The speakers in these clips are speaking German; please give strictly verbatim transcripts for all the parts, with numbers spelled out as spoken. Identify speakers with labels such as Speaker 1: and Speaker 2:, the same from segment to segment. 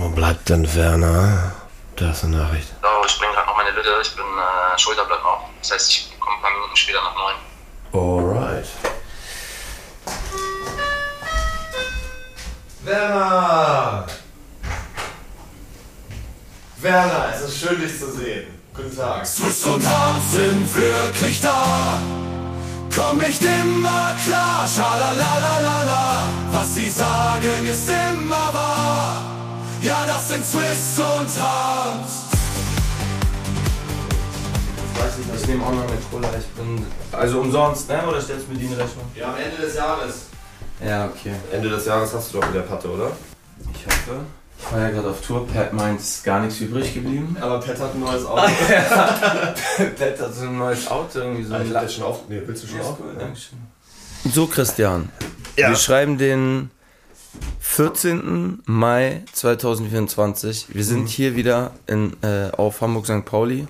Speaker 1: Wo bleibt denn Werner? Da ist eine Nachricht.
Speaker 2: Oh, ich bringe gerade noch meine Lütte. Ich bin äh, Schulterblatt noch. Das heißt, ich komme ein paar Minuten später nach neun.
Speaker 1: Alright. Werner! Werner, es ist schön, dich zu sehen. Guten Tag.
Speaker 3: Sus und Hans sind wirklich da. Komm nicht immer klar, schalalalala. Was sie sagen ist immer wahr. Ja, das sind Swiss und Hans.
Speaker 4: Ich weiß nicht, ich nehme auch noch eine Cola. Ich bin. Also umsonst, ne? Oder stellst du mir die in Rechnung?
Speaker 1: Ja, am Ende des Jahres.
Speaker 4: Ja, okay.
Speaker 1: Ende des Jahres hast du doch wieder Patte, oder?
Speaker 4: Ich hoffe. Ich war ja gerade auf Tour. Pat meint, es ist gar nichts übrig geblieben.
Speaker 1: Aber Pat hat ein neues Auto.
Speaker 4: Pat hat so ein neues Auto irgendwie so.
Speaker 1: Ich hab schon auf. Nee, willst du schon
Speaker 4: Ja,
Speaker 1: auf?
Speaker 4: cool, Dankeschön. So, Christian.
Speaker 1: Ja.
Speaker 4: Wir schreiben den vierzehnten Mai zweitausendvierundzwanzig. Wir sind mhm. hier wieder in, äh, auf Hamburg Sankt Pauli.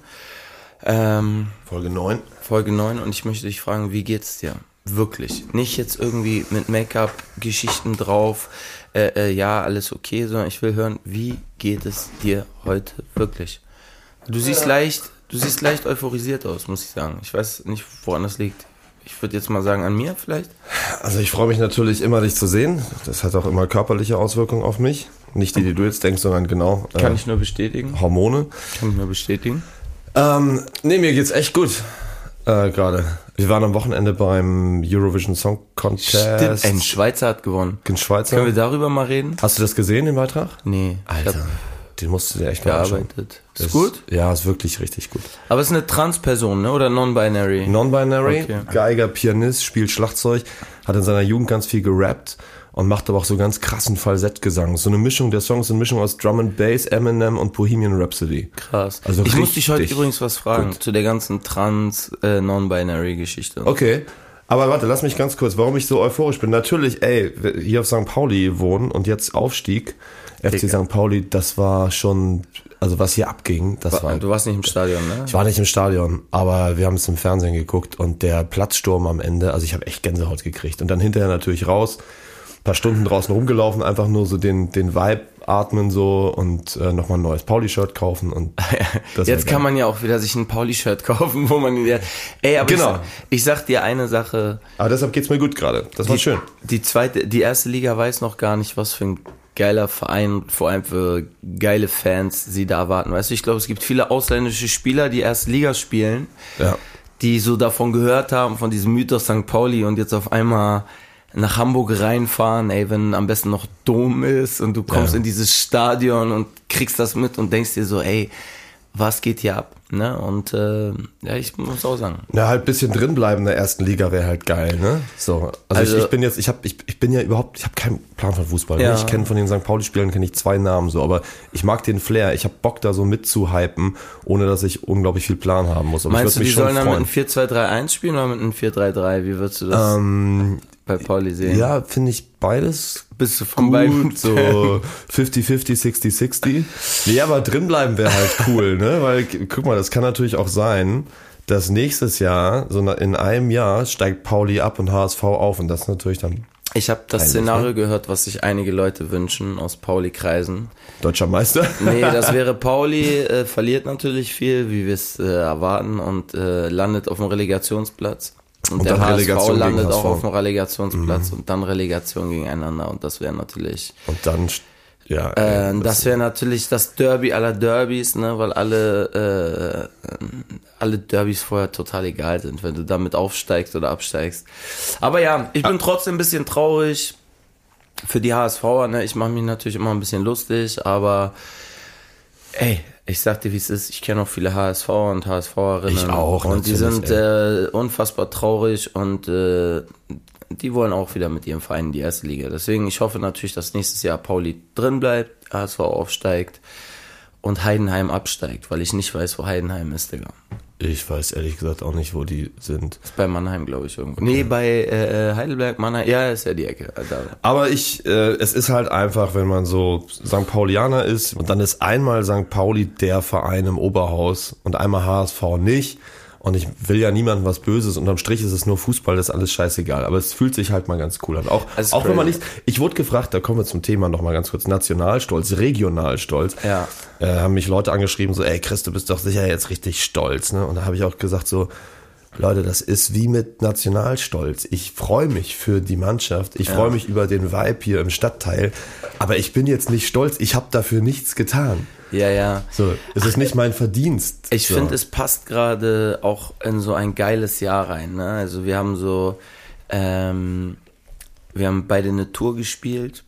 Speaker 4: Ähm,
Speaker 1: Folge neun.
Speaker 4: Folge neun und ich möchte dich fragen, wie geht's dir? Wirklich. Nicht jetzt irgendwie mit Make-up, Geschichten drauf, äh, äh, ja, alles okay, sondern ich will hören, wie geht es dir heute wirklich? Du siehst ja. leicht, du siehst leicht euphorisiert aus, muss ich sagen. Ich weiß nicht, woran das liegt. Ich würde jetzt mal sagen, an mir vielleicht?
Speaker 1: Also ich freue mich natürlich immer, dich zu sehen. Das hat auch immer körperliche Auswirkungen auf mich. Nicht die, die du jetzt denkst, sondern genau... Äh,
Speaker 4: Kann ich nur bestätigen.
Speaker 1: Hormone.
Speaker 4: Kann ich nur bestätigen.
Speaker 1: Ähm, nee, mir geht's echt gut. Äh, gerade. Wir waren am Wochenende beim Eurovision Song Contest.
Speaker 4: Stimmt, ein Schweizer hat gewonnen.
Speaker 1: Ein Schweizer.
Speaker 4: Können wir darüber mal reden?
Speaker 1: Hast du das gesehen, den Beitrag?
Speaker 4: Nee.
Speaker 1: Alter, den musst du dir echt mal anschauen.
Speaker 4: Gearbeitet.
Speaker 1: Ist,
Speaker 4: ist gut?
Speaker 1: Ja, ist wirklich richtig gut.
Speaker 4: Aber es ist eine Trans-Person, ne? Oder non-binary?
Speaker 1: Non-binary,
Speaker 4: okay.
Speaker 1: Geiger, Pianist, spielt Schlagzeug, hat in seiner Jugend ganz viel gerappt und macht aber auch so ganz krassen Falsettgesang. So eine Mischung, der Song ist eine Mischung aus Drum and Bass, Eminem und Bohemian Rhapsody.
Speaker 4: Krass.
Speaker 1: Also
Speaker 4: ich muss dich heute übrigens was fragen
Speaker 1: gut.
Speaker 4: zu der ganzen Trans-Non-Binary-Geschichte.
Speaker 1: Okay. Aber warte, lass mich ganz kurz, warum ich so euphorisch bin. Natürlich, ey, hier auf Sankt Pauli wohnen und jetzt Aufstieg, F C Sankt Pauli, das war schon, also was hier abging, das war... war
Speaker 4: du warst nicht im Stadion, ne?
Speaker 1: Ich war nicht im Stadion, aber wir haben es im Fernsehen geguckt und der Platzsturm am Ende, also ich habe echt Gänsehaut gekriegt. Und dann hinterher natürlich raus, ein paar Stunden draußen rumgelaufen, einfach nur so den, den Vibe atmen so und äh, nochmal ein neues Pauli-Shirt kaufen. Und das
Speaker 4: jetzt kann man ja auch wieder sich ein Pauli-Shirt kaufen, wo man... Ja, ey, aber
Speaker 1: genau.
Speaker 4: ich, ich sag dir eine Sache...
Speaker 1: Aber deshalb geht's mir gut gerade, das war
Speaker 4: die,
Speaker 1: schön.
Speaker 4: Die zweite, die erste Liga weiß noch gar nicht, was für ein geiler Verein, vor allem für geile Fans, sie da erwarten. Weißt du, ich glaube, es gibt viele ausländische Spieler, die erste Liga spielen,
Speaker 1: ja.
Speaker 4: die so davon gehört haben, von diesem Mythos Sankt Pauli und jetzt auf einmal nach Hamburg reinfahren, ey, wenn am besten noch Dom ist und du kommst ja. in dieses Stadion und kriegst das mit und denkst dir so, ey, was geht hier ab? Ne? Und äh, ja, ich muss auch sagen.
Speaker 1: Na, halt ein bisschen drinbleiben in der ersten Liga wäre halt geil, ne? So, also, also ich, ich bin jetzt, ich habe, ich, ich bin ja überhaupt, ich habe keinen Plan von Fußball.
Speaker 4: Ja.
Speaker 1: Ne? Ich kenne von den Sankt Pauli-Spielern kenne ich zwei Namen so, aber ich mag den Flair. Ich habe Bock da so mitzuhypen, ohne dass ich unglaublich viel Plan haben muss. Aber
Speaker 4: meinst
Speaker 1: ich
Speaker 4: du, die
Speaker 1: mich
Speaker 4: sollen
Speaker 1: schon
Speaker 4: dann mit
Speaker 1: freuen.
Speaker 4: einem vier zwei drei eins spielen oder mit einem vier drei drei? Wie würdest du das
Speaker 1: ähm,
Speaker 4: bei Pauli sehen?
Speaker 1: Ja, finde ich beides.
Speaker 4: Bist du von
Speaker 1: gut,
Speaker 4: beiden
Speaker 1: so fünfzig fünfzig, sechzig sechzig. Nee, aber drinbleiben wäre halt cool, ne? Weil, guck mal, das kann natürlich auch sein, dass nächstes Jahr, so in einem Jahr, steigt Pauli ab und H S V auf und das ist natürlich dann...
Speaker 4: Ich habe das
Speaker 1: peinlich,
Speaker 4: Szenario
Speaker 1: ne?
Speaker 4: gehört, was sich einige Leute wünschen aus Pauli-Kreisen.
Speaker 1: Deutscher Meister?
Speaker 4: Nee, das wäre Pauli, äh, verliert natürlich viel, wie wir es äh, erwarten und äh, landet auf dem Relegationsplatz. Und, und der H S V landet auch auf dem Relegationsplatz mhm. und dann Relegation gegeneinander und das wäre natürlich...
Speaker 1: Und dann... Ja,
Speaker 4: äh, das, das wäre natürlich das Derby aller Derbys, ne, weil alle äh, alle Derbys vorher total egal sind, wenn du damit aufsteigst oder absteigst. Aber ja, ich bin trotzdem ein bisschen traurig für die H S V'er, ne? Ich mache mich natürlich immer ein bisschen lustig, aber ey, ich sag dir, wie es ist, ich kenne auch viele H S V'er und H S V'erinnen.
Speaker 1: Ich auch,
Speaker 4: und die sind äh, unfassbar traurig und äh, die wollen auch wieder mit ihrem Verein in die erste Liga. Deswegen, ich hoffe natürlich, dass nächstes Jahr Pauli drin bleibt, H S V aufsteigt und Heidenheim absteigt, weil ich nicht weiß, wo Heidenheim ist, Digga.
Speaker 1: Ich weiß ehrlich gesagt auch nicht, wo die sind.
Speaker 4: Ist bei Mannheim, glaube ich, irgendwo. Okay. Nee, bei äh, Heidelberg, Mannheim, ja, ist ja die Ecke. Da.
Speaker 1: Aber ich, äh, es ist halt einfach, wenn man so Sankt Paulianer ist und dann ist einmal Sankt Pauli der Verein im Oberhaus und einmal H S V nicht. Und ich will ja niemandem was Böses. Unterm Strich ist es nur Fußball, das ist alles scheißegal. Aber es fühlt sich halt mal ganz cool an. Auch, auch wenn man nicht, ich wurde gefragt, da kommen wir zum Thema nochmal ganz kurz, Nationalstolz, Regionalstolz.
Speaker 4: Ja.
Speaker 1: Äh, haben mich Leute angeschrieben, so, ey Chris, du bist doch sicher jetzt richtig stolz, ne? Und da habe ich auch gesagt so, Leute, das ist wie mit Nationalstolz. Ich freue mich für die Mannschaft. Ich ja. freue mich über den Vibe hier im Stadtteil. Aber ich bin jetzt nicht stolz. Ich habe dafür nichts getan.
Speaker 4: Ja, ja.
Speaker 1: So, es ist nicht mein Verdienst.
Speaker 4: Ich
Speaker 1: so.
Speaker 4: finde, es passt gerade auch in so ein geiles Jahr rein. Ne? Also wir haben so, ähm, wir haben beide eine Tour gespielt.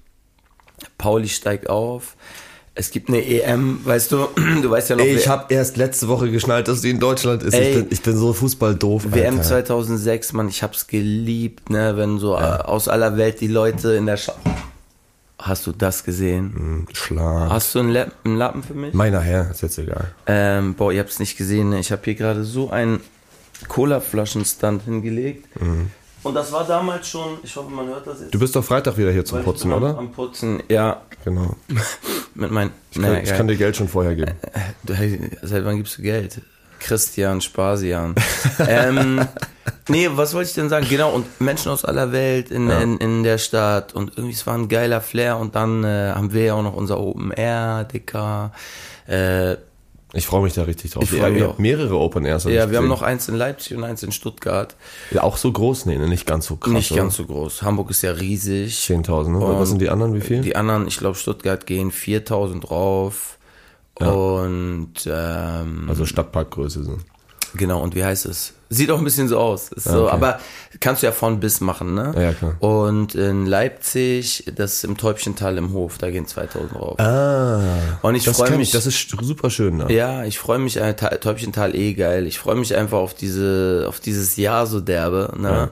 Speaker 4: Pauli steigt auf. Es gibt eine E M, weißt du, du weißt ja noch...
Speaker 1: Ey, ich habe erst letzte Woche geschnallt, dass die in Deutschland ist. Ey, ich, bin, ich bin so fußballdoof.
Speaker 4: W M zweitausendsechs, Mann, ich hab's geliebt, ne, wenn so ja. aus aller Welt die Leute in der Schau... Hast du das gesehen?
Speaker 1: Schlag.
Speaker 4: Hast du einen, Lappen, einen Lappen für mich?
Speaker 1: Meiner Herr, ist jetzt egal.
Speaker 4: Ähm, boah, ihr habt's nicht gesehen, ne? Ich habe hier gerade so einen Cola-Flaschen-Stand hingelegt. Mhm. Und das war damals schon, ich hoffe, man hört das jetzt.
Speaker 1: Du bist doch Freitag wieder hier zum Putzen, oder?
Speaker 4: Am Putzen, ja.
Speaker 1: Genau.
Speaker 4: Mit meinen.
Speaker 1: Ich, naja, kann, ich kann dir Geld schon vorher geben.
Speaker 4: Du, seit wann gibst du Geld? Christian Spasian. ähm, nee, was wollte ich denn sagen? Genau, und Menschen aus aller Welt in, ja. in, in der Stadt. Und irgendwie, es war ein geiler Flair. Und dann äh, haben wir ja auch noch unser Open Air, Dicker. Äh,
Speaker 1: Ich freue mich da richtig drauf.
Speaker 4: Ich freue mich auch.
Speaker 1: Mehrere Open Airs.
Speaker 4: Ja, wir gesehen. haben noch eins in Leipzig und eins in Stuttgart.
Speaker 1: Ja, auch so groß? Nee, nicht ganz so krass.
Speaker 4: Nicht
Speaker 1: oder?
Speaker 4: ganz so groß. Hamburg ist ja riesig.
Speaker 1: zehntausend, ne? Was sind die anderen, wie viel?
Speaker 4: Die anderen, ich glaube, Stuttgart gehen viertausend drauf. Ja. Und, ähm,
Speaker 1: also Stadtparkgröße sind.
Speaker 4: Genau, und wie heißt es? Sieht auch ein bisschen so aus. Ist so, okay. Aber kannst du ja von bis machen, ne?
Speaker 1: Ja, klar.
Speaker 4: Und in Leipzig, das ist im Täubchental im Hof, da gehen zweitausend drauf.
Speaker 1: Ah.
Speaker 4: Und ich freue mich.
Speaker 1: Das ist super schön, ne?
Speaker 4: Ja, ich freue mich, äh, Täubchental eh geil. Ich freue mich einfach auf diese, auf dieses Jahr so derbe, ne?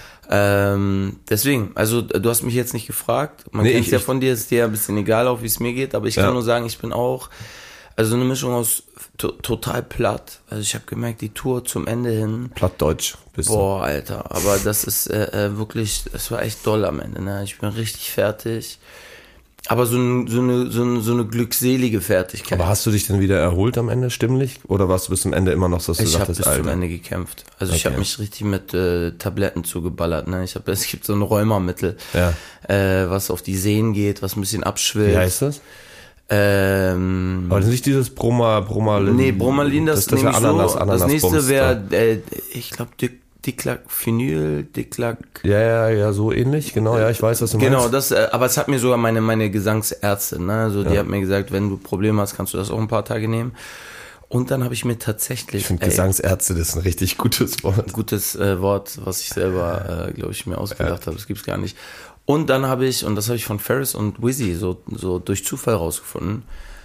Speaker 4: Ja. Ähm, deswegen, also du hast mich jetzt nicht gefragt. Man nee, kennt es ja von dir, ist dir ein bisschen egal, auch wie es mir geht, aber ich kann ja. nur sagen, ich bin auch, also eine Mischung aus to- total platt. Also ich habe gemerkt, die Tour zum Ende hin.
Speaker 1: Plattdeutsch bist du.
Speaker 4: Boah, Alter. Aber das ist äh, wirklich, es war echt doll am Ende. Ne? Ich bin richtig fertig. Aber so, ein, so, eine, so, eine, so eine glückselige Fertigkeit.
Speaker 1: Aber hast du dich denn wieder erholt am Ende stimmlich? Oder warst du bis zum Ende immer noch so, dass du
Speaker 4: ich
Speaker 1: sagtest,
Speaker 4: Ich habe bis zum Ende gekämpft. Also okay. ich habe mich richtig mit äh, Tabletten zugeballert. Ne? Ich hab, es gibt so ein Rheumamittel,
Speaker 1: ja.
Speaker 4: äh, was auf die Sehnen geht, was ein bisschen abschwillt.
Speaker 1: Wie heißt das?
Speaker 4: Ähm,
Speaker 1: Aber das ist nicht dieses Broma, Bromalin.
Speaker 4: Nee, Bromalin, das, das, das ist Ananas, so.
Speaker 1: Ananas
Speaker 4: das nächste
Speaker 1: Bums,
Speaker 4: wäre, äh, ich glaube, Diclacphenyl, Diclac.
Speaker 1: Ja, ja, ja, so ähnlich, genau, ja, ich weiß, was du
Speaker 4: genau,
Speaker 1: meinst.
Speaker 4: Genau, das, äh, aber es hat mir sogar meine, meine Gesangsärztin, ne, also die ja. hat mir gesagt, wenn du Probleme hast, kannst du das auch ein paar Tage nehmen. Und dann habe ich mir tatsächlich.
Speaker 1: Ich finde Gesangsärzte, das ist ein richtig gutes Wort.
Speaker 4: Gutes äh, Wort, was ich selber, äh, glaube ich, mir ausgedacht ja. habe, das gibt's gar nicht. Und dann habe ich, und das habe ich von Ferris und Wizzy so, so durch Zufall rausgefunden,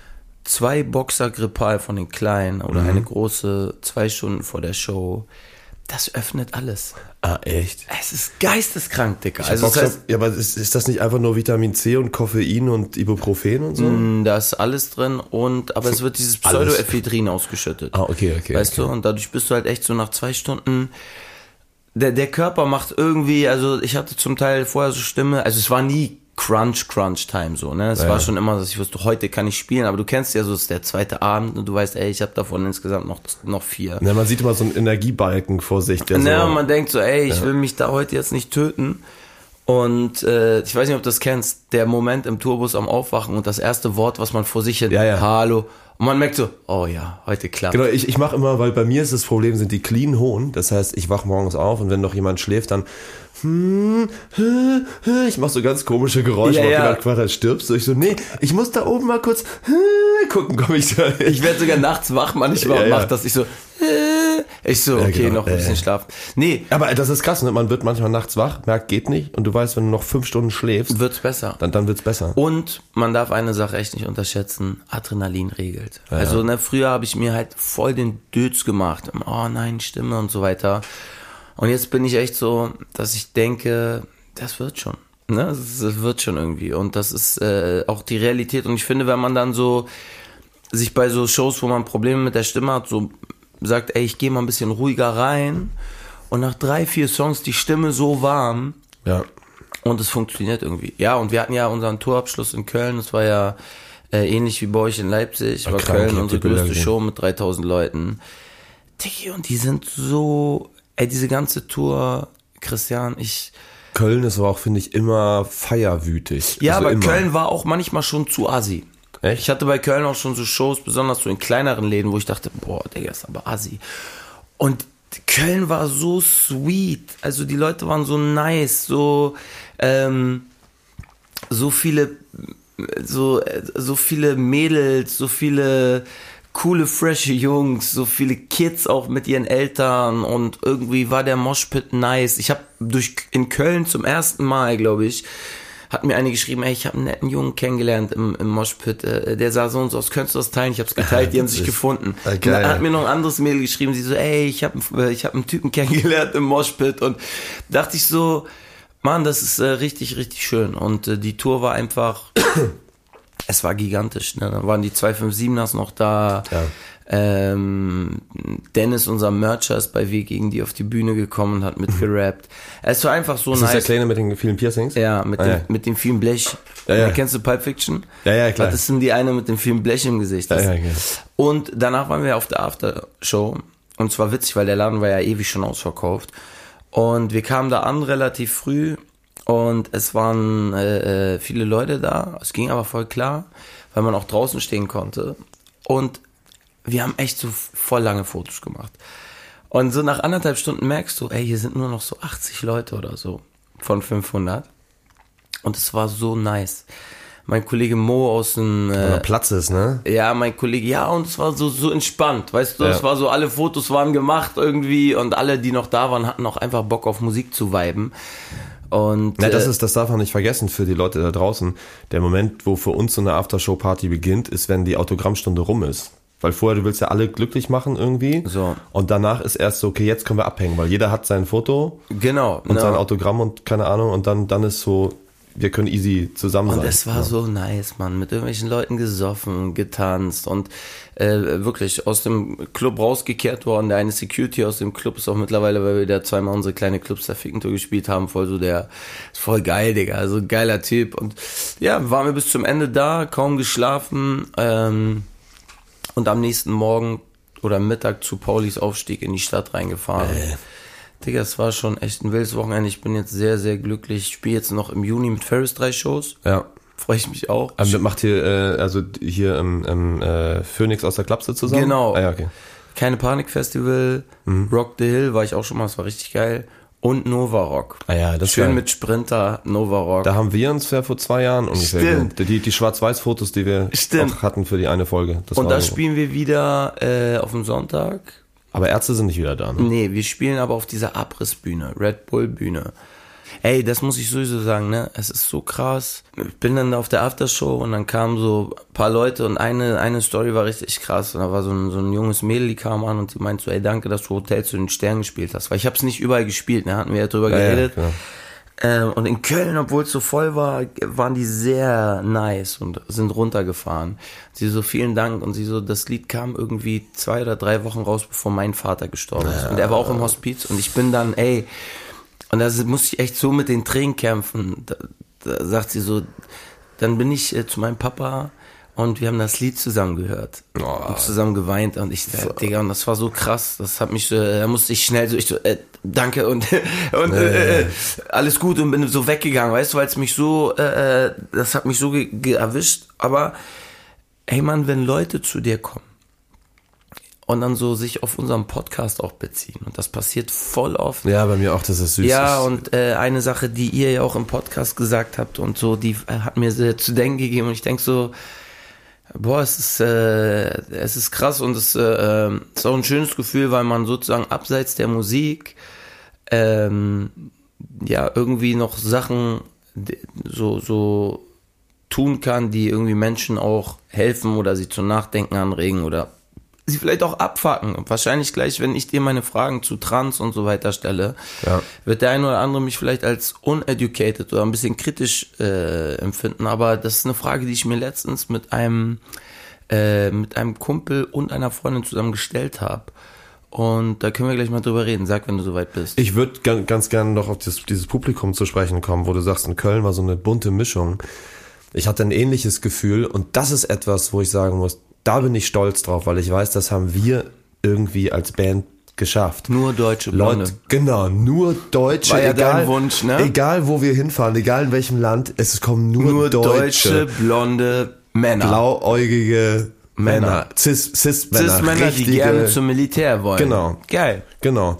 Speaker 4: zwei Boxer Grippal von den Kleinen oder mhm. eine große, zwei Stunden vor der Show, das öffnet alles.
Speaker 1: Ah, echt?
Speaker 4: Es ist geisteskrank, Dicker.
Speaker 1: Also
Speaker 4: Boxer,
Speaker 1: das heißt, ja, aber ist, ist das nicht einfach nur Vitamin C und Koffein und Ibuprofen und so?
Speaker 4: Mh, da ist alles drin und, aber es wird dieses Pseudoephedrin ausgeschüttet.
Speaker 1: Ah, okay, okay.
Speaker 4: Weißt
Speaker 1: okay.
Speaker 4: du, und dadurch bist du halt echt so nach zwei Stunden, Der, der Körper macht irgendwie, also ich hatte zum Teil vorher so Stimme, also es war nie Crunch, Crunch Time so, ne? Es ja. war schon immer, dass ich wusste, heute kann ich spielen, aber du kennst ja so, es ist der zweite Abend und du weißt, ey, ich habe davon insgesamt noch noch vier.
Speaker 1: Ja, man sieht immer so einen Energiebalken vor sich, der
Speaker 4: ne,
Speaker 1: so...
Speaker 4: und man denkt so, ey, ich
Speaker 1: ja.
Speaker 4: will mich da heute jetzt nicht töten. Und äh, ich weiß nicht, ob du das kennst, der Moment im Tourbus am Aufwachen und das erste Wort, was man vor sich hin,
Speaker 1: ja, ja.
Speaker 4: Hallo. Und man merkt so, oh ja, heute klappt.
Speaker 1: Genau, ich, ich mache immer, weil bei mir ist das Problem, sind die clean hohen. Das heißt, ich wach morgens auf und wenn noch jemand schläft, dann hm, hm, hm, ich mache so ganz komische Geräusche,
Speaker 4: ja,
Speaker 1: wenn
Speaker 4: ja.
Speaker 1: jemand quasi halt stirbst. So ich so, nee, ich muss da oben mal kurz hm, gucken, komm ich da hin.
Speaker 4: Ich werde sogar nachts wach, manchmal
Speaker 1: ja, ja.
Speaker 4: macht das. Ich so, äh, ich so, okay, ja, genau. noch ein bisschen äh. schlafen. Nee.
Speaker 1: Aber das ist krass, ne? Man wird manchmal nachts wach, merkt, geht nicht. Und du weißt, wenn du noch fünf Stunden schläfst,
Speaker 4: wird's besser.
Speaker 1: Dann, dann wird's besser.
Speaker 4: Und man darf eine Sache echt nicht unterschätzen, Adrenalin regelt.
Speaker 1: Ja,
Speaker 4: also,
Speaker 1: ja.
Speaker 4: ne, früher habe ich mir halt voll den Dötz gemacht. Oh nein, Stimme und so weiter. Und jetzt bin ich echt so, dass ich denke, das wird schon. Ne? Das wird schon irgendwie. Und das ist äh, auch die Realität. Und ich finde, wenn man dann so sich bei so Shows, wo man Probleme mit der Stimme hat, so sagt, ey, ich gehe mal ein bisschen ruhiger rein und nach drei, vier Songs die Stimme so warm.
Speaker 1: Ja.
Speaker 4: Und es funktioniert irgendwie. Ja, und wir hatten ja unseren Tourabschluss in Köln. Das war ja äh, ähnlich wie bei euch in Leipzig. War
Speaker 1: krank,
Speaker 4: Köln unsere größte Show mit dreitausend Leuten. Diggi, und die sind so, ey, diese ganze Tour, Christian, ich...
Speaker 1: Köln ist aber auch, finde ich, immer feierwütig.
Speaker 4: Ja,
Speaker 1: also
Speaker 4: aber
Speaker 1: immer.
Speaker 4: Köln war auch manchmal schon zu assi.
Speaker 1: Echt?
Speaker 4: Ich hatte bei Köln auch schon so Shows, besonders so in kleineren Läden, wo ich dachte, boah, Digga, ist aber assi. Und Köln war so sweet. Also die Leute waren so nice, so, ähm, so viele, so, so viele Mädels, so viele coole, frische Jungs, so viele Kids auch mit ihren Eltern und irgendwie war der Moshpit nice. Ich habe durch in Köln zum ersten Mal, glaube ich, hat mir eine geschrieben, ey, ich habe einen netten Jungen kennengelernt im, im Moshpit, äh, der sah so und so aus, könntest du das teilen? Ich habe es geteilt, die haben sich gefunden.
Speaker 1: Ah,
Speaker 4: und dann hat mir noch ein anderes Mädel geschrieben, sie so, ey, ich habe ich hab einen Typen kennengelernt im Moshpit und dachte ich so, Mann, das ist äh, richtig, richtig schön und äh, die Tour war einfach... Es war gigantisch, ne? Da waren die zwei fünf siebeners noch da.
Speaker 1: Ja.
Speaker 4: Ähm, Dennis, unser Mercher, ist bei W gegen die auf die Bühne gekommen und hat mitgerappt. Es war einfach so
Speaker 1: ist
Speaker 4: nice.
Speaker 1: Das ist der Kleine mit den vielen Piercings?
Speaker 4: Ja, mit,
Speaker 1: ah,
Speaker 4: dem,
Speaker 1: ja.
Speaker 4: mit dem vielen Blech.
Speaker 1: Ja, ja.
Speaker 4: Kennst du Pulp Fiction?
Speaker 1: Ja, ja, klar.
Speaker 4: Das sind die eine mit dem vielen Blech im Gesicht.
Speaker 1: Ja, ja, okay.
Speaker 4: Und danach waren wir auf der Aftershow. Und es war witzig, weil der Laden war ja ewig schon ausverkauft. Und wir kamen da an relativ früh. Und es waren äh, viele Leute da. Es ging aber voll klar, weil man auch draußen stehen konnte. Und wir haben echt so voll lange Fotos gemacht. Und so nach anderthalb Stunden merkst du, ey, hier sind nur noch so achtzig Leute oder so von fünfhundert. Und es war so nice. Mein Kollege Mo aus dem...
Speaker 1: Äh,
Speaker 4: Äh,
Speaker 1: Platz ist, ne?
Speaker 4: ja, mein Kollege, ja, und es war so, so entspannt, weißt du,
Speaker 1: Ja.
Speaker 4: es war so, alle Fotos waren gemacht irgendwie und alle, die noch da waren, hatten auch einfach Bock auf Musik zu viben. Und
Speaker 1: Ja, das
Speaker 4: äh,
Speaker 1: ist, das darf man nicht vergessen für die Leute da draußen. Der Moment, wo für uns so eine Aftershow-Party beginnt, ist, wenn die Autogrammstunde rum ist. Weil vorher, du willst ja alle glücklich machen irgendwie.
Speaker 4: So.
Speaker 1: Und danach ist erst so, okay, jetzt können wir abhängen, weil jeder hat sein Foto
Speaker 4: genau.
Speaker 1: und
Speaker 4: ne?
Speaker 1: sein Autogramm und keine Ahnung. Und dann, dann ist so, wir können easy zusammen
Speaker 4: Und
Speaker 1: sein.
Speaker 4: es war
Speaker 1: ja.
Speaker 4: so nice, Mann, mit irgendwelchen Leuten gesoffen, getanzt und äh, wirklich aus dem Club rausgekehrt worden. Der eine Security aus dem Club ist auch mittlerweile, weil wir da zweimal unsere kleine Clubs der Fickentour gespielt haben, voll so der, ist voll geil, Digga, also ein geiler Typ. Und ja, waren wir bis zum Ende da, kaum geschlafen ähm, und am nächsten Morgen oder Mittag zu Paulis Aufstieg in die Stadt reingefahren.
Speaker 1: Äh.
Speaker 4: Digga, es war schon echt ein wildes Wochenende. Ich bin jetzt sehr, sehr glücklich. Ich spiele jetzt noch im Juni mit Ferris drei Shows.
Speaker 1: Ja.
Speaker 4: Freue ich mich auch.
Speaker 1: Ähm, das macht hier, äh, also hier im, im äh, Phoenix aus der Klapse zusammen?
Speaker 4: Genau.
Speaker 1: Ah, ja, okay.
Speaker 4: Keine Panik Festival,
Speaker 1: Mhm.
Speaker 4: Rock the Hill war ich auch schon mal, das war richtig geil. Und Nova Rock.
Speaker 1: Ah ja, das ist
Speaker 4: Schön
Speaker 1: geil.
Speaker 4: mit Sprinter, Nova Rock.
Speaker 1: Da haben wir uns ja vor zwei Jahren ungefähr
Speaker 4: Stimmt.
Speaker 1: gesehen. Die, die Schwarz-Weiß-Fotos, die wir
Speaker 4: Stimmt.
Speaker 1: auch hatten für die eine Folge. Das
Speaker 4: Und
Speaker 1: war
Speaker 4: da
Speaker 1: so.
Speaker 4: spielen wir wieder äh, auf dem Sonntag.
Speaker 1: Aber Ärzte sind nicht wieder da, ne?
Speaker 4: Nee, wir spielen aber auf dieser Abrissbühne, Red Bull Bühne. Ey, das muss ich sowieso sagen, ne? Es ist so krass. Ich bin dann auf der Aftershow und dann kamen so ein paar Leute und eine eine Story war richtig krass. Und da war so ein, so ein junges Mädel, die kam an und die meinte so, ey, danke, dass du Hotel zu den Sternen gespielt hast. Weil ich hab's nicht überall gespielt, ne? Hatten wir ja drüber
Speaker 1: Ja, ja,
Speaker 4: geredet.
Speaker 1: genau.
Speaker 4: Ähm, und in Köln, obwohl es so voll war, waren die sehr nice und sind runtergefahren. Sie so, vielen Dank. Und sie so, das Lied kam irgendwie zwei oder drei Wochen raus, bevor mein Vater gestorben ist. Und er war auch im Hospiz. Und ich bin dann, ey, und da musste ich echt so mit den Tränen kämpfen. Da, da sagt sie so, dann bin ich äh, zu meinem Papa und wir haben das Lied zusammen gehört.
Speaker 1: Oh.
Speaker 4: Und zusammen geweint. Und ich, äh, Digga, und das war so krass. Das hat mich, äh, da musste ich schnell so, ich so, äh, danke und, und äh, äh, alles gut und bin so weggegangen, weißt du, weil es mich so, äh, das hat mich so ge- ge- erwischt. Aber, hey Mann, wenn Leute zu dir kommen und dann so sich auf unseren Podcast auch beziehen, und das passiert voll oft.
Speaker 1: Ja, bei mir auch, das ist süß.
Speaker 4: Ja,
Speaker 1: Das-
Speaker 4: und äh, eine Sache, die ihr ja auch im Podcast gesagt habt und so, die äh, hat mir sehr zu denken gegeben und ich denke so, boah, es ist, äh, es ist krass und es äh, ist auch ein schönes Gefühl, weil man sozusagen abseits der Musik ähm, ja irgendwie noch Sachen d- so, so tun kann, die irgendwie Menschen auch helfen oder sie zum Nachdenken anregen oder sie vielleicht auch abfacken. Und wahrscheinlich gleich, wenn ich dir meine Fragen zu Trans und so weiter stelle,
Speaker 1: Ja.
Speaker 4: wird der eine oder andere mich vielleicht als uneducated oder ein bisschen kritisch äh, empfinden. Aber das ist eine Frage, die ich mir letztens mit einem äh, mit einem Kumpel und einer Freundin zusammen gestellt habe. Und da können wir gleich mal drüber reden. Sag, wenn du soweit bist.
Speaker 1: Ich würde ganz, ganz gerne noch auf das, dieses Publikum zu sprechen kommen, wo du sagst, in Köln war so eine bunte Mischung. Ich hatte ein ähnliches Gefühl und das ist etwas, wo ich sagen muss, da bin ich stolz drauf, weil ich weiß, das haben wir irgendwie als Band geschafft.
Speaker 4: Nur deutsche Blonde.
Speaker 1: Leute, genau, nur Deutsche.
Speaker 4: War ja
Speaker 1: egal,
Speaker 4: dein Wunsch, ne?
Speaker 1: Egal, wo wir hinfahren, egal in welchem Land, es kommen nur,
Speaker 4: Nur
Speaker 1: Deutsche.
Speaker 4: deutsche, blonde Männer.
Speaker 1: Blauäugige Männer.
Speaker 4: Männer.
Speaker 1: Cis, Cis-Männer.
Speaker 4: Cis-Männer, die gerne zum Militär wollen.
Speaker 1: Genau.
Speaker 4: Geil.
Speaker 1: Genau.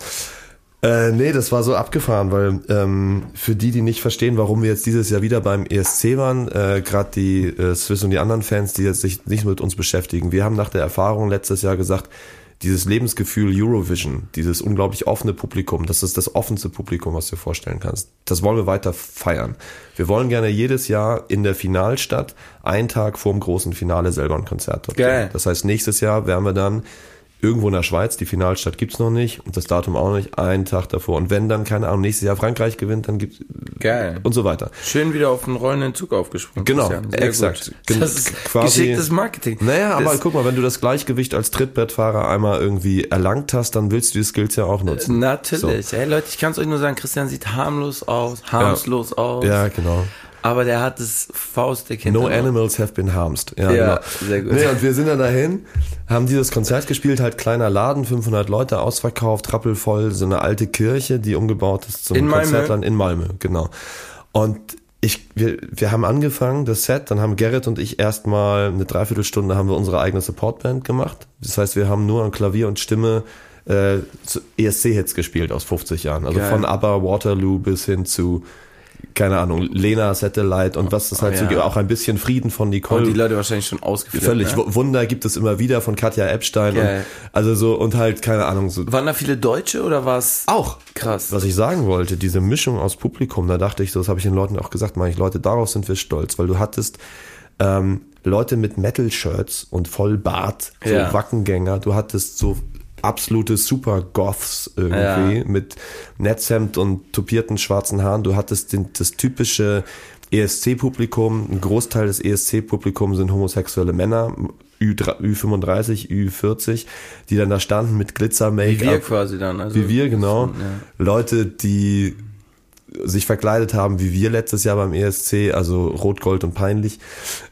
Speaker 1: Äh, nee, das war so abgefahren, weil ähm, für die, die nicht verstehen, warum wir jetzt dieses Jahr wieder beim E S C waren, äh, gerade die äh, Swiss und die anderen Fans, die jetzt sich nicht mit uns beschäftigen, wir haben nach der Erfahrung letztes Jahr gesagt, dieses Lebensgefühl Eurovision, dieses unglaublich offene Publikum, das ist das offenste Publikum, was du dir vorstellen kannst. Das wollen wir weiter feiern. Wir wollen gerne jedes Jahr in der Finalstadt einen Tag vor dem großen Finale selber ein Konzert dort
Speaker 4: Geil.
Speaker 1: geben. Das heißt, nächstes Jahr werden wir dann irgendwo in der Schweiz, die Finalstadt gibt's noch nicht und das Datum auch nicht, einen Tag davor. Und wenn dann, keine Ahnung, nächstes Jahr Frankreich gewinnt, dann gibt's
Speaker 4: Geil.
Speaker 1: und so weiter.
Speaker 4: Schön wieder auf den rollenden Zug aufgesprungen.
Speaker 1: Genau,
Speaker 4: Christian. Sehr
Speaker 1: exakt.
Speaker 4: gut. Das ist
Speaker 1: Quasi-
Speaker 4: geschicktes Marketing.
Speaker 1: Naja, aber
Speaker 4: Das-
Speaker 1: guck mal, wenn du das Gleichgewicht als Trittbrettfahrer einmal irgendwie erlangt hast, dann willst du die Skills ja auch nutzen.
Speaker 4: Natürlich. Hey Leute, ich kann es euch nur sagen, Christian sieht harmlos aus, harmlos aus.
Speaker 1: Ja, genau.
Speaker 4: Aber der hat es faustdick hinter.
Speaker 1: No animals have been harmed. Ja,
Speaker 4: Ja,
Speaker 1: genau.
Speaker 4: sehr gut.
Speaker 1: Nee, und wir sind dann dahin, haben dieses Konzert gespielt, halt kleiner Laden, fünfhundert Leute ausverkauft, rappelvoll, so eine alte Kirche, die umgebaut ist zum
Speaker 4: In Malmö?
Speaker 1: Konzertland in Malmö, genau. Und ich, wir, wir haben angefangen, das Set, dann haben Gerrit und ich erstmal eine Dreiviertelstunde haben wir unsere eigene Supportband gemacht. Das heißt, wir haben nur an Klavier und Stimme äh, E S C-Hits gespielt aus fünfzig Jahren. Also
Speaker 4: Geil.
Speaker 1: von ABBA, Waterloo bis hin zu, keine Ahnung, Lena, Satellite und was das halt
Speaker 4: Oh,
Speaker 1: so
Speaker 4: ja.
Speaker 1: gibt. Auch ein bisschen Frieden von Nicole.
Speaker 4: Und die Leute wahrscheinlich schon ausgeflippt.
Speaker 1: Völlig.
Speaker 4: Ne?
Speaker 1: W- Wunder gibt es immer wieder von Katja Epstein. Und,
Speaker 4: Geil.
Speaker 1: also so, und halt, keine Ahnung, so.
Speaker 4: Waren da viele Deutsche oder war es
Speaker 1: Auch.
Speaker 4: krass?
Speaker 1: Was ich sagen wollte, diese Mischung aus Publikum, da dachte ich so, das habe ich den Leuten auch gesagt, meine ich, Leute, darauf sind wir stolz, weil du hattest ähm, Leute mit Metal-Shirts und Vollbart, so
Speaker 4: Ja.
Speaker 1: Wackengänger, du hattest so absolute Super-Goths irgendwie
Speaker 4: Ja.
Speaker 1: mit Netzhemd und tupierten schwarzen Haaren, du hattest den, das typische E S C-Publikum, ein Großteil des E S C-Publikums sind homosexuelle Männer, Ü fünfunddreißig, Ü vierzig, die dann da standen mit Glitzer-Make-up.
Speaker 4: Wie wir quasi dann. Also,
Speaker 1: Wie wir, genau.
Speaker 4: Ja.
Speaker 1: Leute, die sich verkleidet haben, wie wir letztes Jahr beim E S C, also Rot, Gold und peinlich.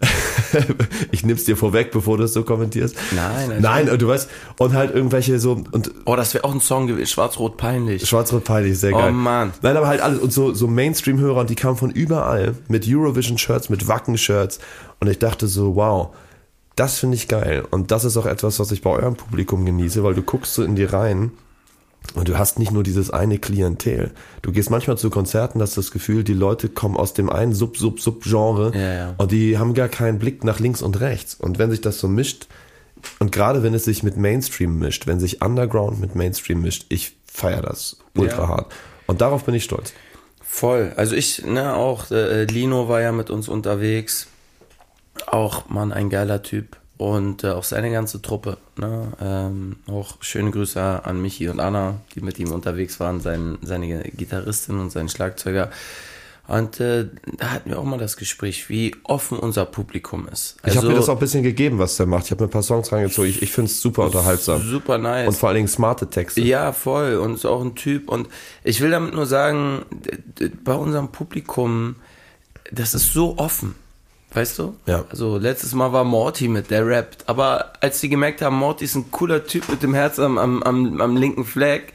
Speaker 1: Ich nehm's dir vorweg, bevor du es so kommentierst.
Speaker 4: Nein, also-
Speaker 1: Nein, und du weißt, und halt irgendwelche so, und
Speaker 4: Oh, das wäre auch ein Song gewesen. Schwarz-Rot peinlich.
Speaker 1: Schwarz-Rot peinlich, sehr
Speaker 4: Oh,
Speaker 1: geil.
Speaker 4: Mann.
Speaker 1: Nein, aber halt alles, und so, so Mainstream-Hörer, und die kamen von überall, mit Eurovision-Shirts, mit Wacken-Shirts, und ich dachte so, wow, das finde ich geil. Und das ist auch etwas, was ich bei eurem Publikum genieße, weil du guckst so in die Reihen, und du hast nicht nur dieses eine Klientel. Du gehst manchmal zu Konzerten, hast das Gefühl, die Leute kommen aus dem einen Sub-Sub-Sub-Genre
Speaker 4: Ja, ja.
Speaker 1: und die haben gar keinen Blick nach links und rechts. Und wenn sich das so mischt, und gerade wenn es sich mit Mainstream mischt, wenn sich Underground mit Mainstream mischt, ich feiere das ultra
Speaker 4: Ja.
Speaker 1: hart. Und darauf bin ich stolz.
Speaker 4: Voll. Also ich, ne, auch äh, Lino war ja mit uns unterwegs. Auch, Mann, ein geiler Typ. Und äh, auch seine ganze Truppe. Ne? Ähm, auch schöne Grüße an Michi und Anna, die mit ihm unterwegs waren, sein, seine Gitarristin und sein Schlagzeuger. Und äh, da hatten wir auch mal das Gespräch, wie offen unser Publikum ist.
Speaker 1: Ich habe
Speaker 4: Also,
Speaker 1: mir das auch ein bisschen gegeben, was der macht. Ich habe mir ein paar Songs reingezogen. Ich, ich finde es super unterhaltsam.
Speaker 4: super nice.
Speaker 1: Und vor allen Dingen smarte Texte.
Speaker 4: Ja, voll. Und ist auch ein Typ. Und ich will damit nur sagen, d- d- bei unserem Publikum, das ist so offen. Weißt du?
Speaker 1: Ja.
Speaker 4: Also letztes Mal war Morty mit, der rappt. Aber als die gemerkt haben, Morty ist ein cooler Typ mit dem Herz am, am, am, am linken Fleck,